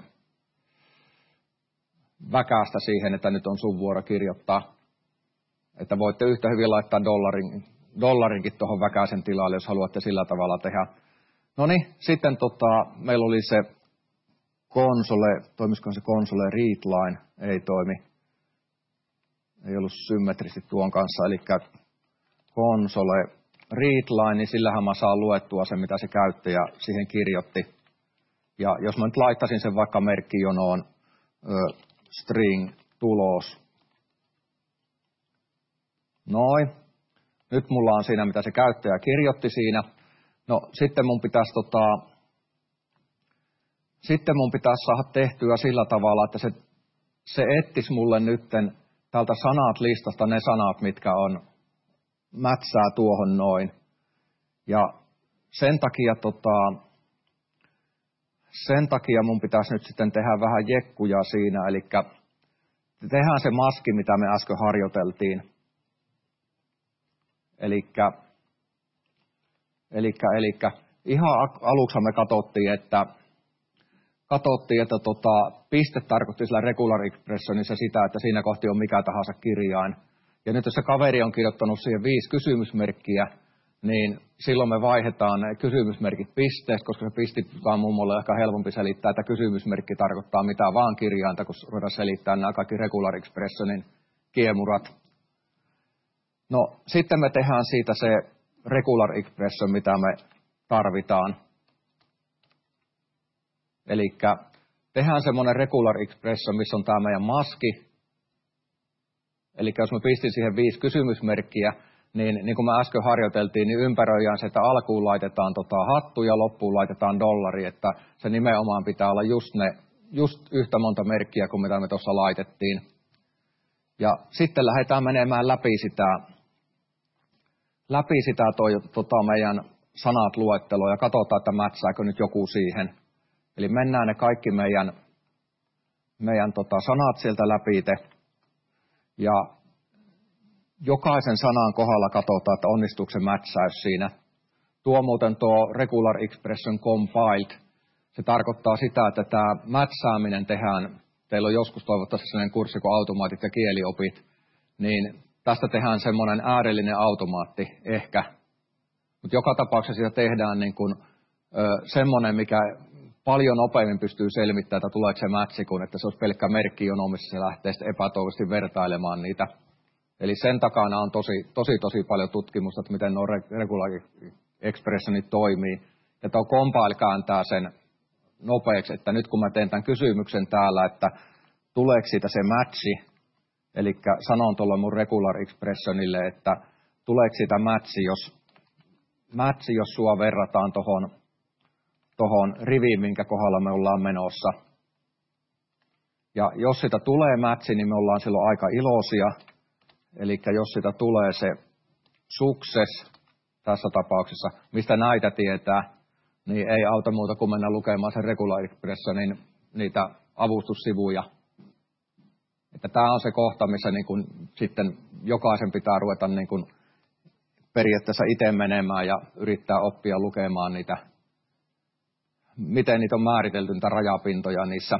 [SPEAKER 1] väkästä siihen, että nyt on sun vuoro kirjoittaa. Että voitte yhtä hyvin laittaa dollarin, dollarinkin tuohon väkäisen tilalle, jos haluatte sillä tavalla tehdä. No niin, sitten tota, meillä oli se console, toimisikohan se console readline, ei toimi. Ei ollut symmetrisesti tuon kanssa, eli console readline, niin sillähän mä saan luettua sen, mitä se käyttäjä siihen kirjoitti. Ja jos mä nyt laittaisin sen vaikka merkkijonoon ö, string tulos, Noin. Nyt mulla on siinä, mitä se käyttäjä kirjoitti siinä. No sitten mun pitäisi tota, sitten mun pitäisi saada tehtyä sillä tavalla, että se, se etsisi mulle nytten täältä sanat listasta ne sanat, mitkä on mätsää tuohon noin. Ja sen takia, tota, sen takia mun pitäisi nyt sitten tehdä vähän jekkuja siinä, eli tehdään se maski, mitä me äsken harjoiteltiin. Elikkä, elikkä, elikkä ihan aluksi me katsottiin, että, katsottiin, että tota, piste tarkoitti sillä regular expressionissa sitä, että siinä kohti on mikä tahansa kirjain. Ja nyt jos se kaveri on kirjoittanut siihen viisi kysymysmerkkiä, niin silloin me vaihdetaan ne kysymysmerkit pisteestä, koska se pisti vaan mummolle ehkä helpompi selittää, että kysymysmerkki tarkoittaa mitä vaan kirjainta, kun voidaan selittää nämä kaikki regular expressionin kiemurat. No sitten me tehdään siitä se regular expression, mitä me tarvitaan. Eli tehdään semmoinen regular expression, missä on tämä meidän maski. Eli jos me pistin siihen viisi kysymysmerkkiä, niin niin kuin me äsken harjoiteltiin, niin ympäröijään se, että alkuun laitetaan tota hattu ja loppuun laitetaan dollari, että se nimenomaan pitää olla just, ne, just yhtä monta merkkiä kuin mitä me tuossa laitettiin. Ja sitten lähdetään menemään läpi sitä, läpi sitä toi, tota meidän sanat luetteloa ja katsotaan, että mätsääkö nyt joku siihen. Eli mennään ne kaikki meidän, meidän tota sanat sieltä läpi ja jokaisen sanan kohdalla katsotaan, että onnistuuko se mätsäys siinä. Tuo muuten tuo regular expression compiled, se tarkoittaa sitä, että tämä mätsääminen tehdään, teillä on joskus toivottavasti sellainen kurssi kuin automaatit ja kieliopit, niin tästä tehdään semmoinen äärellinen automaatti ehkä. Mutta joka tapauksessa sitä tehdään niin kuin, ö, semmoinen, mikä paljon nopeammin pystyy selvittämään, että tuleeko se mätsi, kun että se olisi pelkkä merkki jonomissa, se lähtee sitten epätoivoisesti vertailemaan niitä. Eli sen takana on tosi, tosi, tosi paljon tutkimusta, että miten nuo regular expressionit toimii. Ja tuo compile kääntää sen nopeaksi, että nyt kun mä teen tämän kysymyksen täällä, että tuleeko siitä se matchi, eli sanon tuolla mun regular expressionille, että tuleeko siitä matchi, jos, matchi, jos sua verrataan tuohon tohon riviin, minkä kohdalla me ollaan menossa. Ja jos sitä tulee matchi, niin me ollaan silloin aika iloisia. Eli jos sitä tulee se success tässä tapauksessa, mistä näitä tietää, niin ei auta muuta kuin mennä lukemaan sen regular expressionin niitä avustussivuja. Että tämä on se kohta, missä niin kun sitten jokaisen pitää ruveta niin kun periaatteessa itse menemään ja yrittää oppia lukemaan niitä, miten niitä on määritelty, niitä rajapintoja niissä.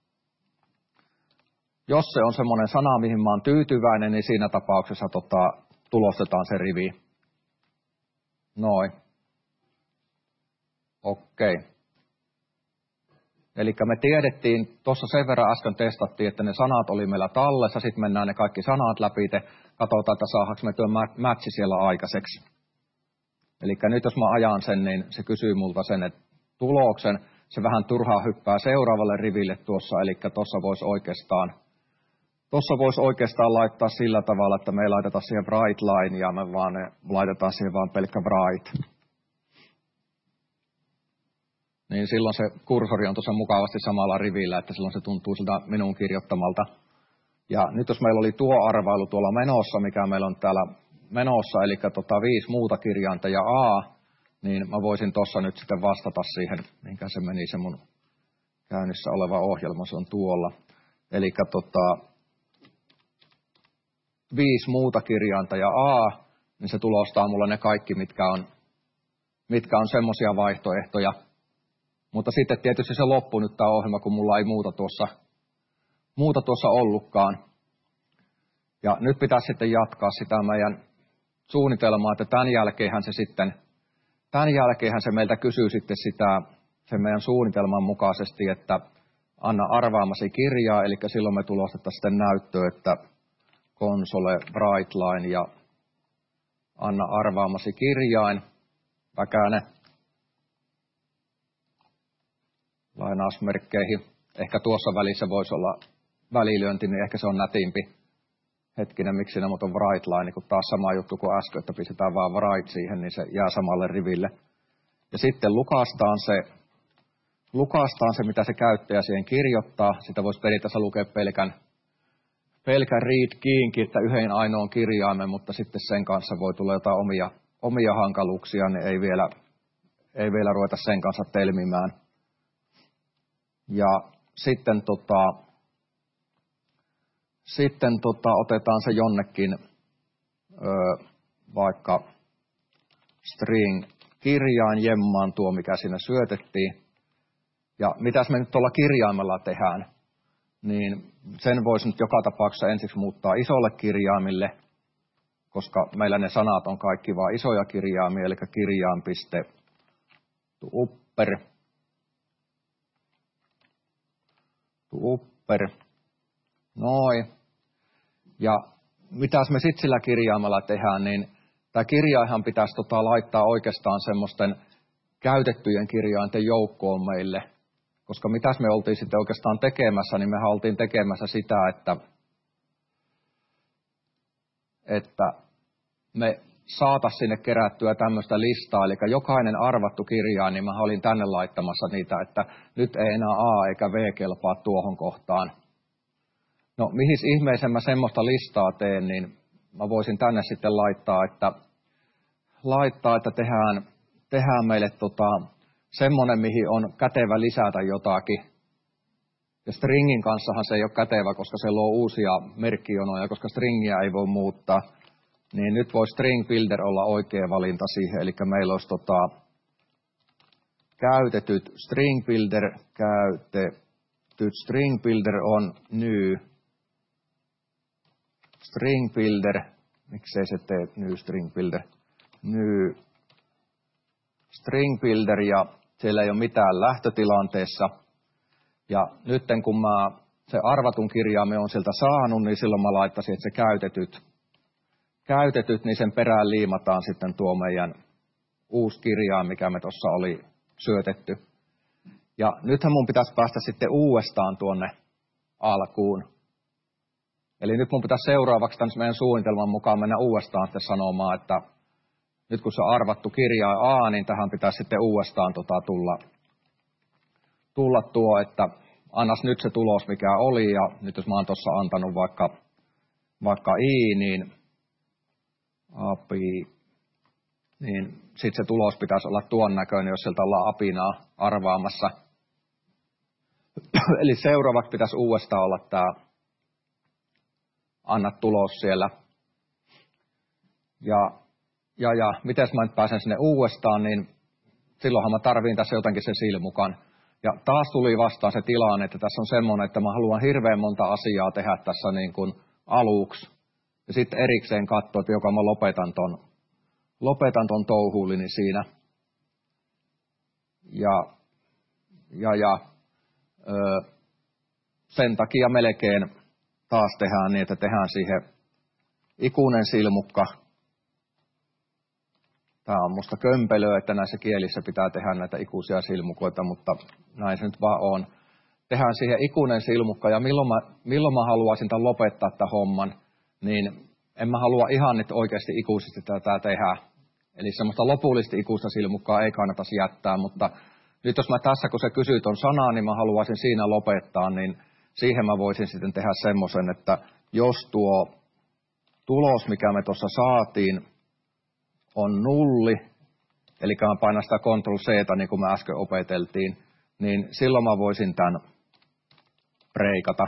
[SPEAKER 1] Jos se on semmoinen sana, mihin mä oon tyytyväinen, niin siinä tapauksessa tota, tulostetaan se rivi. Noin. Okei. Eli me tiedettiin, tuossa sen verran äsken testattiin, että ne sanat oli meillä tallessa, sitten mennään ne kaikki sanat läpi, te katsotaan, että saadaanko me tuo matchi siellä aikaiseksi. Eli nyt jos mä ajan sen, niin se kysyy multa sen, että tuloksen, se vähän turhaa hyppää seuraavalle riville tuossa, eli tuossa voisi oikeastaan Tuossa voisi oikeastaan laittaa sillä tavalla, että me ei laiteta siihen bright line ja me vaan ne, laitetaan siihen vaan pelkkä bright. Niin silloin se kursori on tuossa mukavasti samalla rivillä, että silloin se tuntuu siltä minun kirjoittamalta. Ja nyt jos meillä oli tuo arvailu tuolla menossa, mikä meillä on täällä menossa, eli tota viisi muuta kirjainta ja A, niin mä voisin tuossa nyt sitten vastata siihen, minkä se meni se mun käynnissä oleva ohjelma, se on tuolla. Eli tota viisi muuta kirjainta ja A, niin se tulostaa mulle ne kaikki, mitkä on, mitkä on semmoisia vaihtoehtoja. Mutta sitten tietysti se loppui nyt tämä ohjelma, kun mulla ei muuta tuossa, muuta tuossa ollutkaan. Ja nyt pitäisi sitten jatkaa sitä meidän suunnitelmaa, että tämän jälkeenhän se sitten, tämän jälkeenhän se meiltä kysyy sitten sitä sen meidän suunnitelman mukaisesti, että anna arvaamasi kirjaa, eli silloin me tulostetaan sitten näyttöä, että console, bright line ja anna arvaamasi kirjain, väkäne, lainausmerkkeihin. Ehkä tuossa välissä voisi olla välilyönti, niin ehkä se on nätimpi. hetkinen, miksi siinä on write line, kun taas sama juttu kuin äsken, että pistetään vaan write siihen, niin se jää samalle riville. Ja sitten lukastaan se, lukastaan se, mitä se käyttäjä siihen kirjoittaa. Sitä voisi periaatteessa lukea pelkän, pelkän read keyinkin, että yhden ainoan kirjaimen, mutta sitten sen kanssa voi tulla jotain omia, omia hankaluuksia, niin ei vielä, ei vielä ruveta sen kanssa telmimään. Ja sitten, tota, sitten tota, otetaan se jonnekin ö, vaikka string kirjain jemmaan tuo, mikä siinä syötettiin. Ja mitäs me nyt tuolla kirjaimella tehdään, niin sen voisi nyt joka tapauksessa ensiksi muuttaa isolle kirjaimille, koska meillä ne sanat on kaikki vain isoja kirjaimia, eli kirjain.upper. Upper. Noin. Ja mitäs me sitten sillä kirjaimella tehdään, niin tämä kirjainhan pitäisi tota laittaa oikeastaan semmoisten käytettyjen kirjainten joukkoon meille. Koska mitäs me oltiin sitten oikeastaan tekemässä, niin mehän oltiin tekemässä sitä, että, että me saataisiin sinne kerättyä tämmöistä listaa. Eli jokainen arvattu kirjain, niin mä olin tänne laittamassa niitä, että nyt ei enää A eikä V kelpaa tuohon kohtaan. No mihin ihmeeseen mä semmoista listaa teen, niin mä voisin tänne sitten laittaa, että, laittaa, että tehdään, tehdään meille tota, semmoinen, mihin on kätevä lisätä jotakin. Ja stringin kanssahan se ei ole kätevä, koska se luo uusia merkkijonoja, koska stringiä ei voi muuttaa. Niin nyt voi string builder olla oikea valinta siihen, eli meillä olisi tota, käytetyt string builder, käytetyt string builder on new string builder, miksei se tee new string builder, new string builder ja siellä ei ole mitään lähtötilanteessa. Ja nyt kun mä se arvatun kirjaimen on sieltä saanut, niin silloin mä laittaisin, että se käytetyt, käytetyt, niin sen perään liimataan sitten tuo meidän uusi kirjain, mikä me tuossa oli syötetty. Ja nythän mun pitäisi päästä sitten uudestaan tuonne alkuun. Eli nyt mun pitäisi seuraavaksi tämän meidän suunnitelman mukaan mennä uudestaan sitten sanomaan, että nyt kun se on arvattu kirjain A, niin tähän pitäisi sitten uudestaan tota tulla, tulla tuo, että annas nyt se tulos, mikä oli. Ja nyt jos mä oon tuossa antanut vaikka, vaikka I, niin api, niin sitten se tulos pitäisi olla tuon näköinen, jos sieltä ollaan apinaa arvaamassa. Eli seuraavaksi pitäisi uudestaan olla tämä anna tulos siellä. Ja, ja, ja miten mä nyt pääsen sinne uudestaan, niin silloinhan mä tarviin tässä jotenkin sen silmukan. Ja taas tuli vastaan se tilanne, että tässä on semmoinen, että mä haluan hirveän monta asiaa tehdä tässä niin kuin aluksi. Ja sitten erikseen katsoa, että joka mä lopetan ton, lopetan ton touhuulini siinä. Ja, ja, ja ö, sen takia melkein taas tehdään niin, että tehdään siihen ikuinen silmukka. Tämä on musta kömpelöä, että näissä kielissä pitää tehdä näitä ikuisia silmukoita, mutta näin se nyt vaan on. Tehdään siihen ikuinen silmukka, ja milloin mä, milloin mä haluaisin tämän lopettaa tämän homman, niin en mä halua ihan nyt oikeasti ikuisesti tätä tehdä. Eli semmoista lopullisesti ikuista silmukkaa ei kannata jättää, mutta nyt jos mä tässä, kun sä kysyt on sanaa, niin mä haluaisin siinä lopettaa, niin siihen mä voisin sitten tehdä semmoisen, että jos tuo tulos, mikä me tuossa saatiin, on nulli, eli mä painan sitä control C, niin kuin me äsken opeteltiin, niin silloin mä voisin tämän breikata.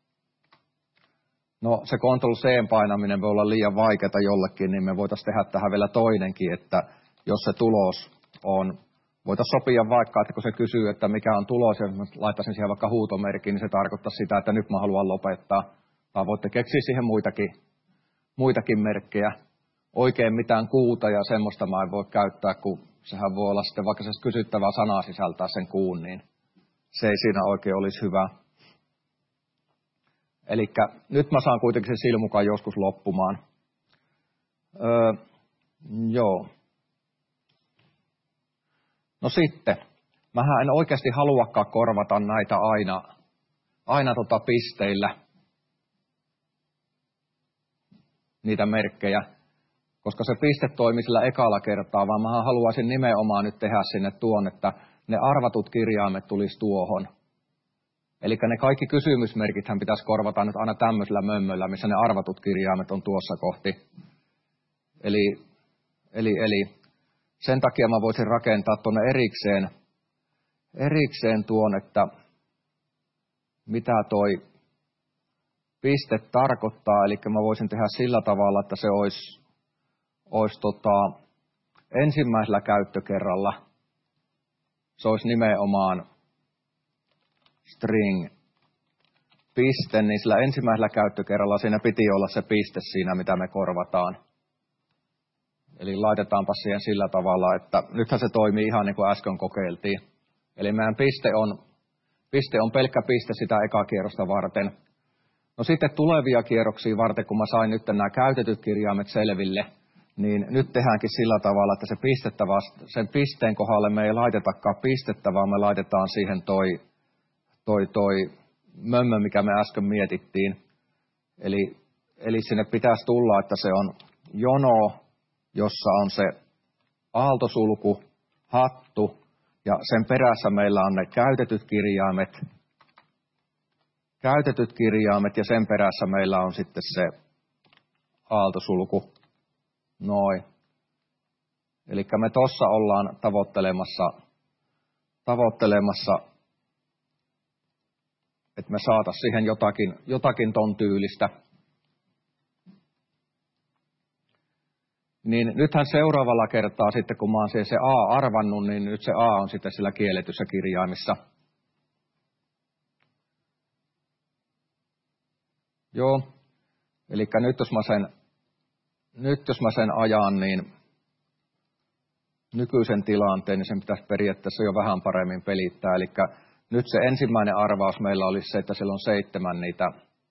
[SPEAKER 1] No se control C painaminen voi olla liian vaikeaa jollekin, niin me voitaisiin tehdä tähän vielä toinenkin, että jos se tulos on, voitaisiin sopia vaikka, että kun se kysyy, että mikä on tulos, ja laittaisin siihen vaikka huutomerkki, niin se tarkoittaa sitä, että nyt mä haluan lopettaa. Tai voitte keksiä siihen muitakin, muitakin merkkejä. Oikein mitään kuuta ja semmoista mä en voi käyttää, kun sehän voi olla sitten vaikka se kysyttävää sanaa sisältää sen kuun, niin se ei siinä oikein olisi hyvä. Eli nyt mä saan kuitenkin sen silmukan joskus loppumaan. Öö, joo. No sitten, mähän en oikeasti haluakaan korvata näitä aina, aina tota pisteillä. niitä merkkejä, koska se piste toimi sillä ekalla kertaa, vaan mä haluaisin nimenomaan nyt tehdä sinne tuon, että ne arvatut kirjaimet tulisi tuohon. Eli ne kaikki kysymysmerkithän pitäisi korvata nyt aina tämmöisellä mömmöllä, missä ne arvatut kirjaimet on tuossa kohti. Eli, eli, eli sen takia mä voisin rakentaa tuonne erikseen, erikseen tuon, että mitä toi piste tarkoittaa. Eli mä voisin tehdä sillä tavalla, että se olisi, olisi tota, ensimmäisellä käyttökerralla. Se olisi nimenomaan string piste, niin sillä ensimmäisellä käyttökerralla siinä piti olla se piste siinä, mitä me korvataan. Eli laitetaanpa siihen sillä tavalla, että nythän se toimii ihan niin kuin äsken kokeiltiin. Eli meidän piste on, piste on pelkkä piste sitä ekaa kierrosta varten. No sitten tulevia kierroksia varten, kun mä sain nyt nämä käytetyt kirjaimet selville, niin nyt tehdäänkin sillä tavalla, että se pistettä vasta, sen pisteen kohdalle me ei laitetakaan pistettä, vaan me laitetaan siihen toi, toi, toi mömmö, mikä me äsken mietittiin. Eli, eli sinne pitäisi tulla, että se on jono, jossa on se aaltosulku, hattu, ja sen perässä meillä on ne käytetyt kirjaimet, käytetyt kirjaimet, ja sen perässä meillä on sitten se aaltosulku. Noin. Eli me tossa ollaan tavoittelemassa, tavoittelemassa, että me saataisiin siihen jotakin, jotakin ton tyylistä. Niin nythän seuraavalla kertaa sitten, kun mä oon se A arvannut, niin nyt se A on sitten sillä kielletyssä kirjaimissa. Joo, eli nyt jos mä sen, nyt jos mä sen ajan, niin nykyisen tilanteen, niin sen pitäisi periaatteessa jo vähän paremmin pelittää. Eli nyt se ensimmäinen arvaus meillä olisi se, että siellä on seitsemän niitä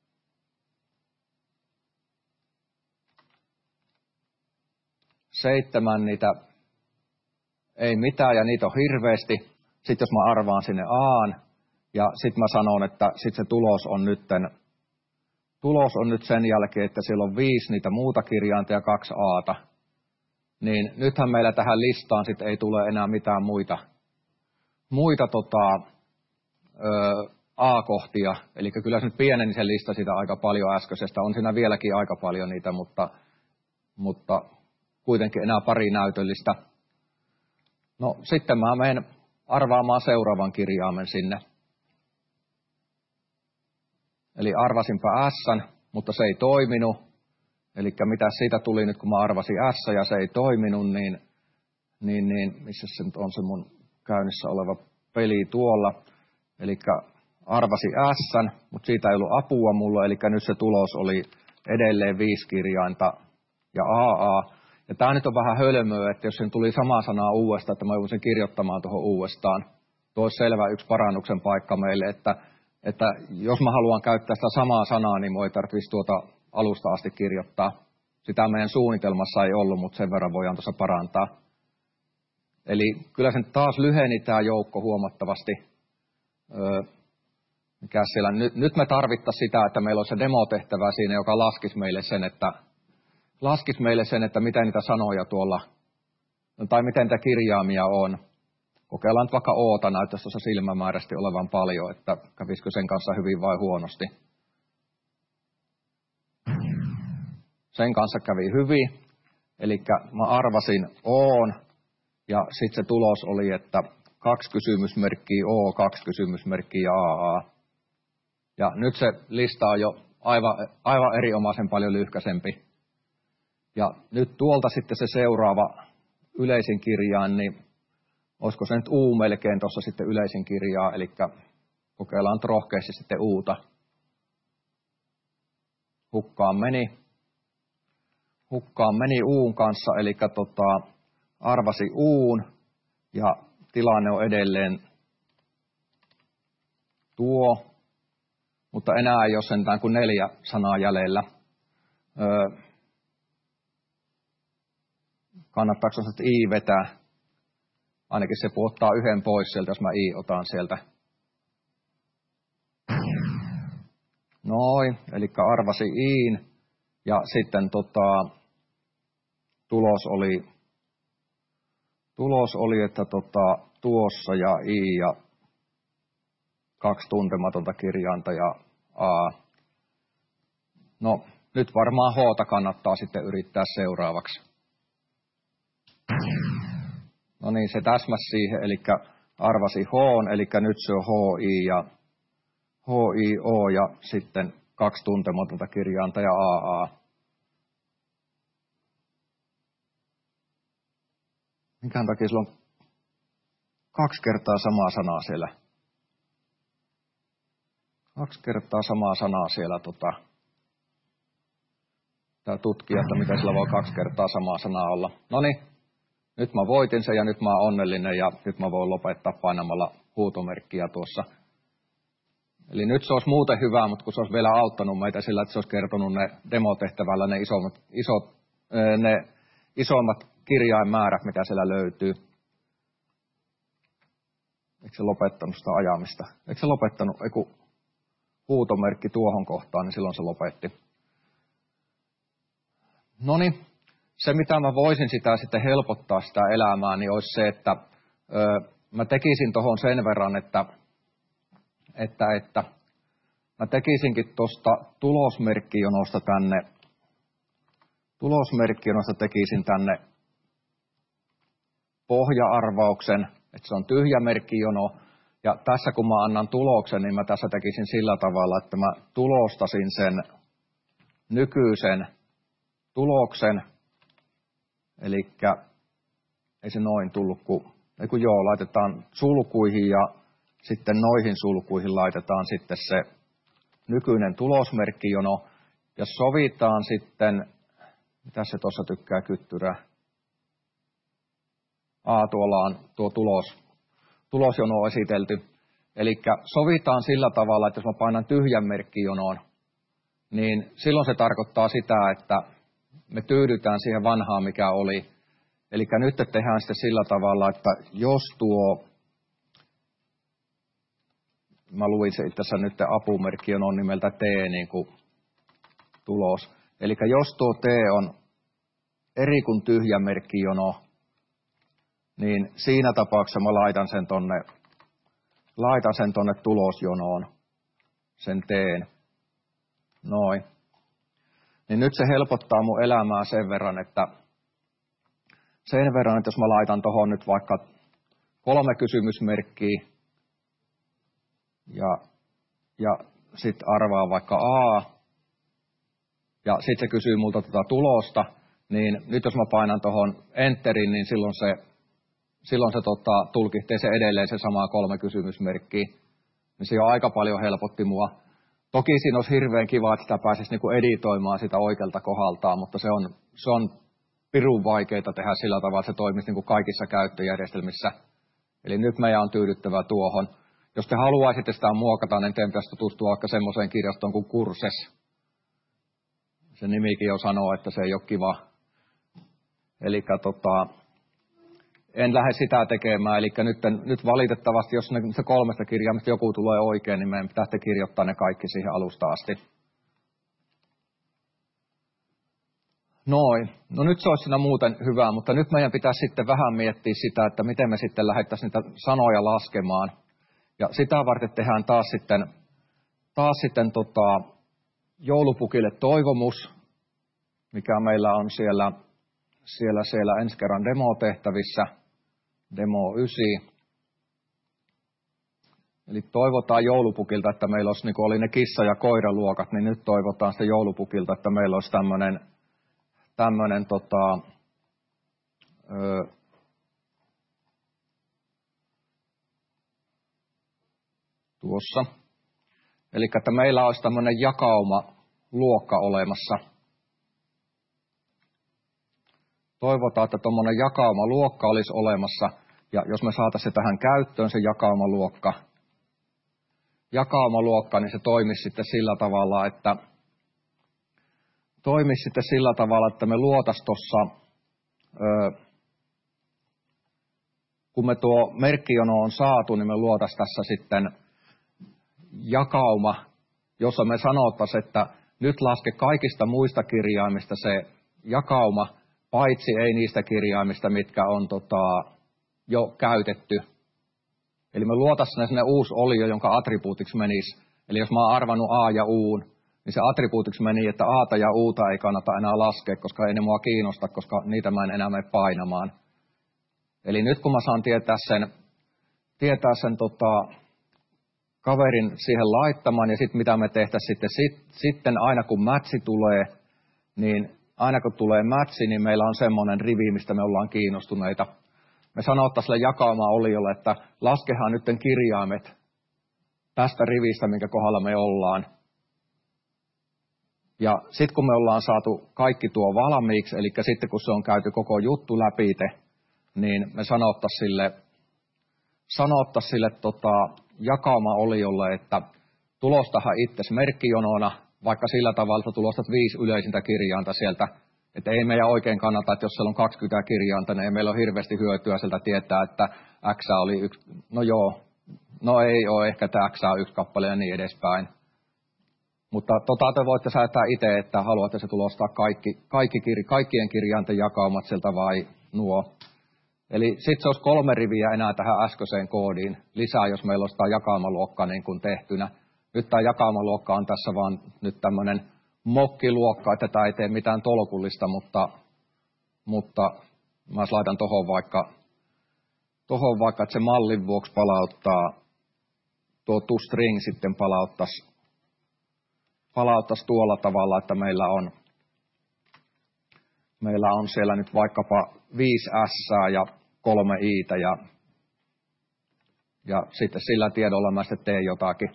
[SPEAKER 1] seitsemän niitä, ei mitään, ja niitä on hirveästi. Sitten jos mä arvaan sinne A:n, ja sitten mä sanon, että sitten se tulos on, nytten, tulos on nyt sen jälkeen, että siellä on viisi niitä muuta kirjainta ja kaksi A:ta. Niin nythän meillä tähän listaan sitten ei tule enää mitään muita, muita tota, ö, A-kohtia. Eli kyllä se nyt pieneni se lista sitä aika paljon äskeisestä. On siinä vieläkin aika paljon niitä, mutta, mutta kuitenkin enää pari näytöllistä. No sitten mä menen arvaamaan seuraavan kirjaimen sinne. Eli arvasinpa S:n, mutta se ei toiminut. Eli mitä siitä tuli nyt, kun mä arvasin S ja se ei toiminut, niin, niin, niin missä se nyt on se mun käynnissä oleva peli tuolla. Eli arvasin S:n, mutta siitä ei ollut apua mulle, eli nyt se tulos oli edelleen viisi kirjainta ja A A. Ja tämä nyt on vähän hölmöä, että jos sen tuli sama sana uudestaan, että mä joudun sen kirjoittamaan tuohon uudestaan. Tuo olisi selvä yksi parannuksen paikka meille, että, että jos mä haluan käyttää sitä samaa sanaa, niin mua ei tarvitsisi tuota alusta asti kirjoittaa. Sitä meidän suunnitelmassa ei ollut, mutta sen verran voidaan tuossa parantaa. Eli kyllä sen taas lyheni tämä joukko huomattavasti. Öö, mikä siellä? Nyt, nyt me tarvittaisiin sitä, että meillä olisi se demotehtävä siinä, joka laskisi meille sen, että laskisi meille sen, että miten niitä sanoja tuolla, tai miten niitä kirjaimia on. Kokeillaan nyt vaikka Oota, näyttäisi tuossa silmämääräisesti olevan paljon, että kävisikö sen kanssa hyvin vai huonosti. Sen kanssa kävi hyvin, eli mä arvasin Oon, ja sitten se tulos oli, että kaksi kysymysmerkkiä O, kaksi kysymysmerkkiä A A. Ja nyt se lista on jo aivan, aivan erinomaisen paljon lyhkäisempi. Ja nyt tuolta sitten se seuraava yleisin kirjain, niin olisiko se nyt U melkein tuossa sitten yleisin kirjaa, eli kokeillaan rohkeasti sitten Uta. Hukkaan meni. Hukkaan meni Uun kanssa, eli tota, arvasi Uun, ja tilanne on edelleen tuo, mutta enää ei ole sentään kuin neljä sanaa jäljellä. Öö, kannattaako se I vetää? Ainakin se puottaa yhden pois sieltä, jos mä I otan sieltä. Noin, eli arvasi Iin. Ja sitten tota, tulos oli, tulos oli, että tota, tuossa ja I ja kaksi tuntematonta kirjainta ja A. No, nyt varmaan H:ta kannattaa sitten yrittää seuraavaksi. No niin, se täsmäsi siihen, eli arvasi H, eli nyt se on H I ja H I O ja sitten kaksi tuntematonta kirjainta ja A A. Minkään takia sillä on kaksi kertaa samaa sanaa siellä? Kaksi kertaa samaa sanaa siellä tota. Tää tutkija, että miten sillä voi kaksi kertaa samaa sanaa olla. Noniin, nyt mä voitin sen ja nyt mä oon onnellinen ja nyt mä voin lopettaa painamalla huutomerkkiä tuossa. Eli nyt se olisi muuten hyvä, mutta kun se olisi vielä auttanut meitä sillä, että se olisi kertonut ne demotehtävällä ne isommat, isot, ne isommat kirjainmäärät, mitä siellä löytyy. Eikö se lopettanut sitä ajamista? Eikö se lopettanut, eiku huutomerkki tuohon kohtaan, niin silloin se lopetti. Noniin, se mitä mä voisin sitä sitten helpottaa sitä elämää, niin olisi se, että ö, mä tekisin tuohon sen verran, että, että, että mä tekisinkin tuosta tulosmerkkijonosta tänne, tulosmerkkijonosta tekisin tänne pohja-arvauksen, että se on tyhjä merkkijono. Ja tässä kun mä annan tuloksen, niin mä tässä tekisin sillä tavalla, että mä tulostasin sen nykyisen tuloksen. Elikkä ei se noin tullut, kun, ei kun joo, laitetaan sulkuihin ja sitten noihin sulkuihin laitetaan sitten se nykyinen tulosmerkkijono. Ja sovitaan sitten, mitä se tuossa tykkää kyttyrää? A, tuolla on tuo tulos, tulosjono on esitelty. Eli sovitaan sillä tavalla, että jos mä painan tyhjän merkkijonoon, niin silloin se tarkoittaa sitä, että me tyydytään siihen vanhaan, mikä oli. Eli nyt tehdään sitten sillä tavalla, että jos tuo, mä luin se itse asiassa nyt apumerkkijono on nimeltä T niin kuin tulos. Eli jos tuo T on eri kuin tyhjä merkkijono, niin siinä tapauksessa mä laitan sen tonne, laitan sen tonne tulosjonoon, sen teen. Noin. Niin nyt se helpottaa mun elämää sen verran, että sen verran, että jos mä laitan tohon nyt vaikka kolme kysymysmerkkiä ja, ja sit arvaa vaikka A ja sit se kysyy multa tätä tulosta, niin nyt jos mä painan tohon enterin, niin silloin se Silloin se tota, tulkitsee se edelleen se sama kolme kysymysmerkkiä. Niin se jo aika paljon helpotti mua. Toki siinä olisi hirveän kiva, että sitä pääsisi niinku editoimaan sitä oikealta kohdaltaan, mutta se on, se on pirun vaikeaa tehdä sillä tavalla, että se toimisi niinku kaikissa käyttöjärjestelmissä. Eli nyt meidän on tyydyttävä tuohon. Jos te haluaisitte sitä muokata, niin teidän pitäisi tutustua vaikka semmoiseen kirjastoon kuin Courses. Se nimikin jo sanoo, että se ei ole kiva. Eli tota... En lähde sitä tekemään, eli nyt, nyt valitettavasti, jos ne kolmesta kirjaimesta joku tulee oikein, niin meidän pitää kirjoittaa ne kaikki siihen alusta asti. Noin. No nyt se olisi siinä muuten hyvä, mutta nyt meidän pitää sitten vähän miettiä sitä, että miten me sitten lähdettäisiin niitä sanoja laskemaan. Ja sitä varten tehdään taas sitten, taas sitten tota, joulupukille toivomus, mikä meillä on siellä, siellä, siellä ensi kerran demotehtävissä. Demo yhdeksän. Eli toivotaan joulupukilta, että meillä olisi, niin kuin oli ne kissa- ja koiraluokat, niin nyt toivotaan sitä joulupukilta, että meillä olisi tämmöinen, tämmöinen tota, ö, tuossa. Eli että meillä olisi tämmöinen jakauma-luokka olemassa. Toivotaan, että tuommoinen jakauma-luokka olisi olemassa, ja jos me saataisiin tähän käyttöön se jakauma-luokka, jakauma-luokka, niin se toimisi sitten sillä tavalla, että toimisi sitten sillä tavalla, että me luotaisiin tuossa, kun me tuo merkkijono on saatu, niin me luotaisiin tässä sitten jakauma, jossa me sanottaisiin, että nyt laske kaikista muista kirjaimista se jakauma, paitsi ei niistä kirjaimista, mitkä on tota, jo käytetty. Eli me luotaisiin sinne uusi olio, jonka attribuutiksi menisi. Eli jos mä oon arvannut A ja U, niin se attribuutiksi meni, että A:ta ja U:ta ei kannata enää laskea, koska ei ne mua kiinnosta, koska niitä mä en enää mene painamaan. Eli nyt kun mä saan tietää sen, tietää sen tota, kaverin siihen laittamaan ja sitten mitä me tehtäisiin sitten, sit, sitten aina kun matchi tulee, niin aina kun tulee matchi, niin meillä on semmoinen rivi, mistä me ollaan kiinnostuneita. Me sanottaisiin sille jakauma-oliolle, että laskehan nyt kirjaimet tästä rivistä, minkä kohdalla me ollaan. Ja sitten kun me ollaan saatu kaikki tuo valmiiksi, eli sitten kun se on käyty koko juttu läpite, niin me sanottaisiin sille, sanottaisiin sille tota, jakauma-oliolle, että tulostahan itsesi merkkijonona, vaikka sillä tavalla, että tulostat viisi yleisintä kirjainta sieltä. Että ei meidän oikein kannata, että jos siellä on kaksikymmentä kirjainta, niin ei meillä ole hirveästi hyötyä sieltä tietää, että X oli yksi, no joo, no ei ole ehkä tämä X on yksi kappale ja niin edespäin. Mutta tota te voitte säätää itse, että haluatte se tulostaa kaikki, kaikki kir, kaikkien kirjainten jakaumat sieltä vai nuo. Eli sitten se olisi kolme riviä enää tähän äskeiseen koodiin lisää, jos meillä olisi tämä jakaumaluokka niin kuin tehtynä. Nyt tämä jakaumaluokka on tässä vaan nyt tämmöinen mokkiluokka, että tämä ei tee mitään tolkullista, mutta, mutta mä laitan tuohon vaikka, tohon vaikka, että se mallin vuoksi palauttaa, tuo toString sitten palauttaisi, palauttaisi tuolla tavalla, että meillä on, meillä on siellä nyt vaikkapa viisi S ja kolme I:tä ja, ja sitten sillä tiedolla mä sitten teen jotakin.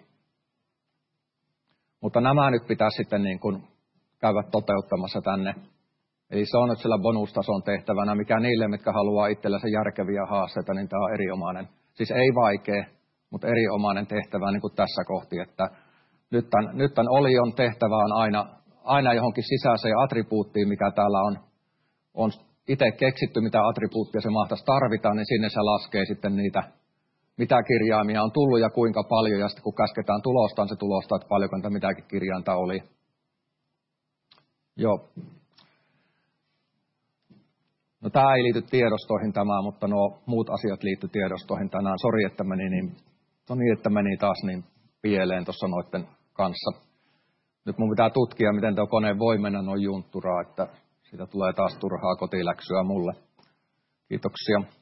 [SPEAKER 1] Mutta nämä nyt pitää sitten niin kuin käydä toteuttamassa tänne. Eli se on nyt sillä bonustason tehtävänä, mikä niille, mitkä haluaa itsellensä järkeviä haasteita, niin tämä on erinomainen. Siis ei vaikea, mutta erinomainen tehtävä niin kuin tässä kohti, että nyt tämän, nyt tämän olion tehtävä on aina, aina johonkin sisäiseen attribuuttiin, mikä täällä on, on itse keksitty, mitä attribuuttia se mahtaisi tarvita, niin sinne se laskee sitten niitä, mitä kirjaimia on tullut ja kuinka paljon, ja sitten kun käsketään tulostaan, se tulostaa, että paljonko niitä mitäkin kirjainta oli. Joo. No tämä ei liity tiedostoihin tämä, mutta nuo muut asiat liittyy tiedostoihin tänään. Sori, että meni niin, no niin, että meni taas niin pieleen tuossa noiden kanssa. Nyt mun pitää tutkia, miten tuo kone voi mennä noin juntturaa, että siitä tulee taas turhaa kotiläksyä mulle. Kiitoksia.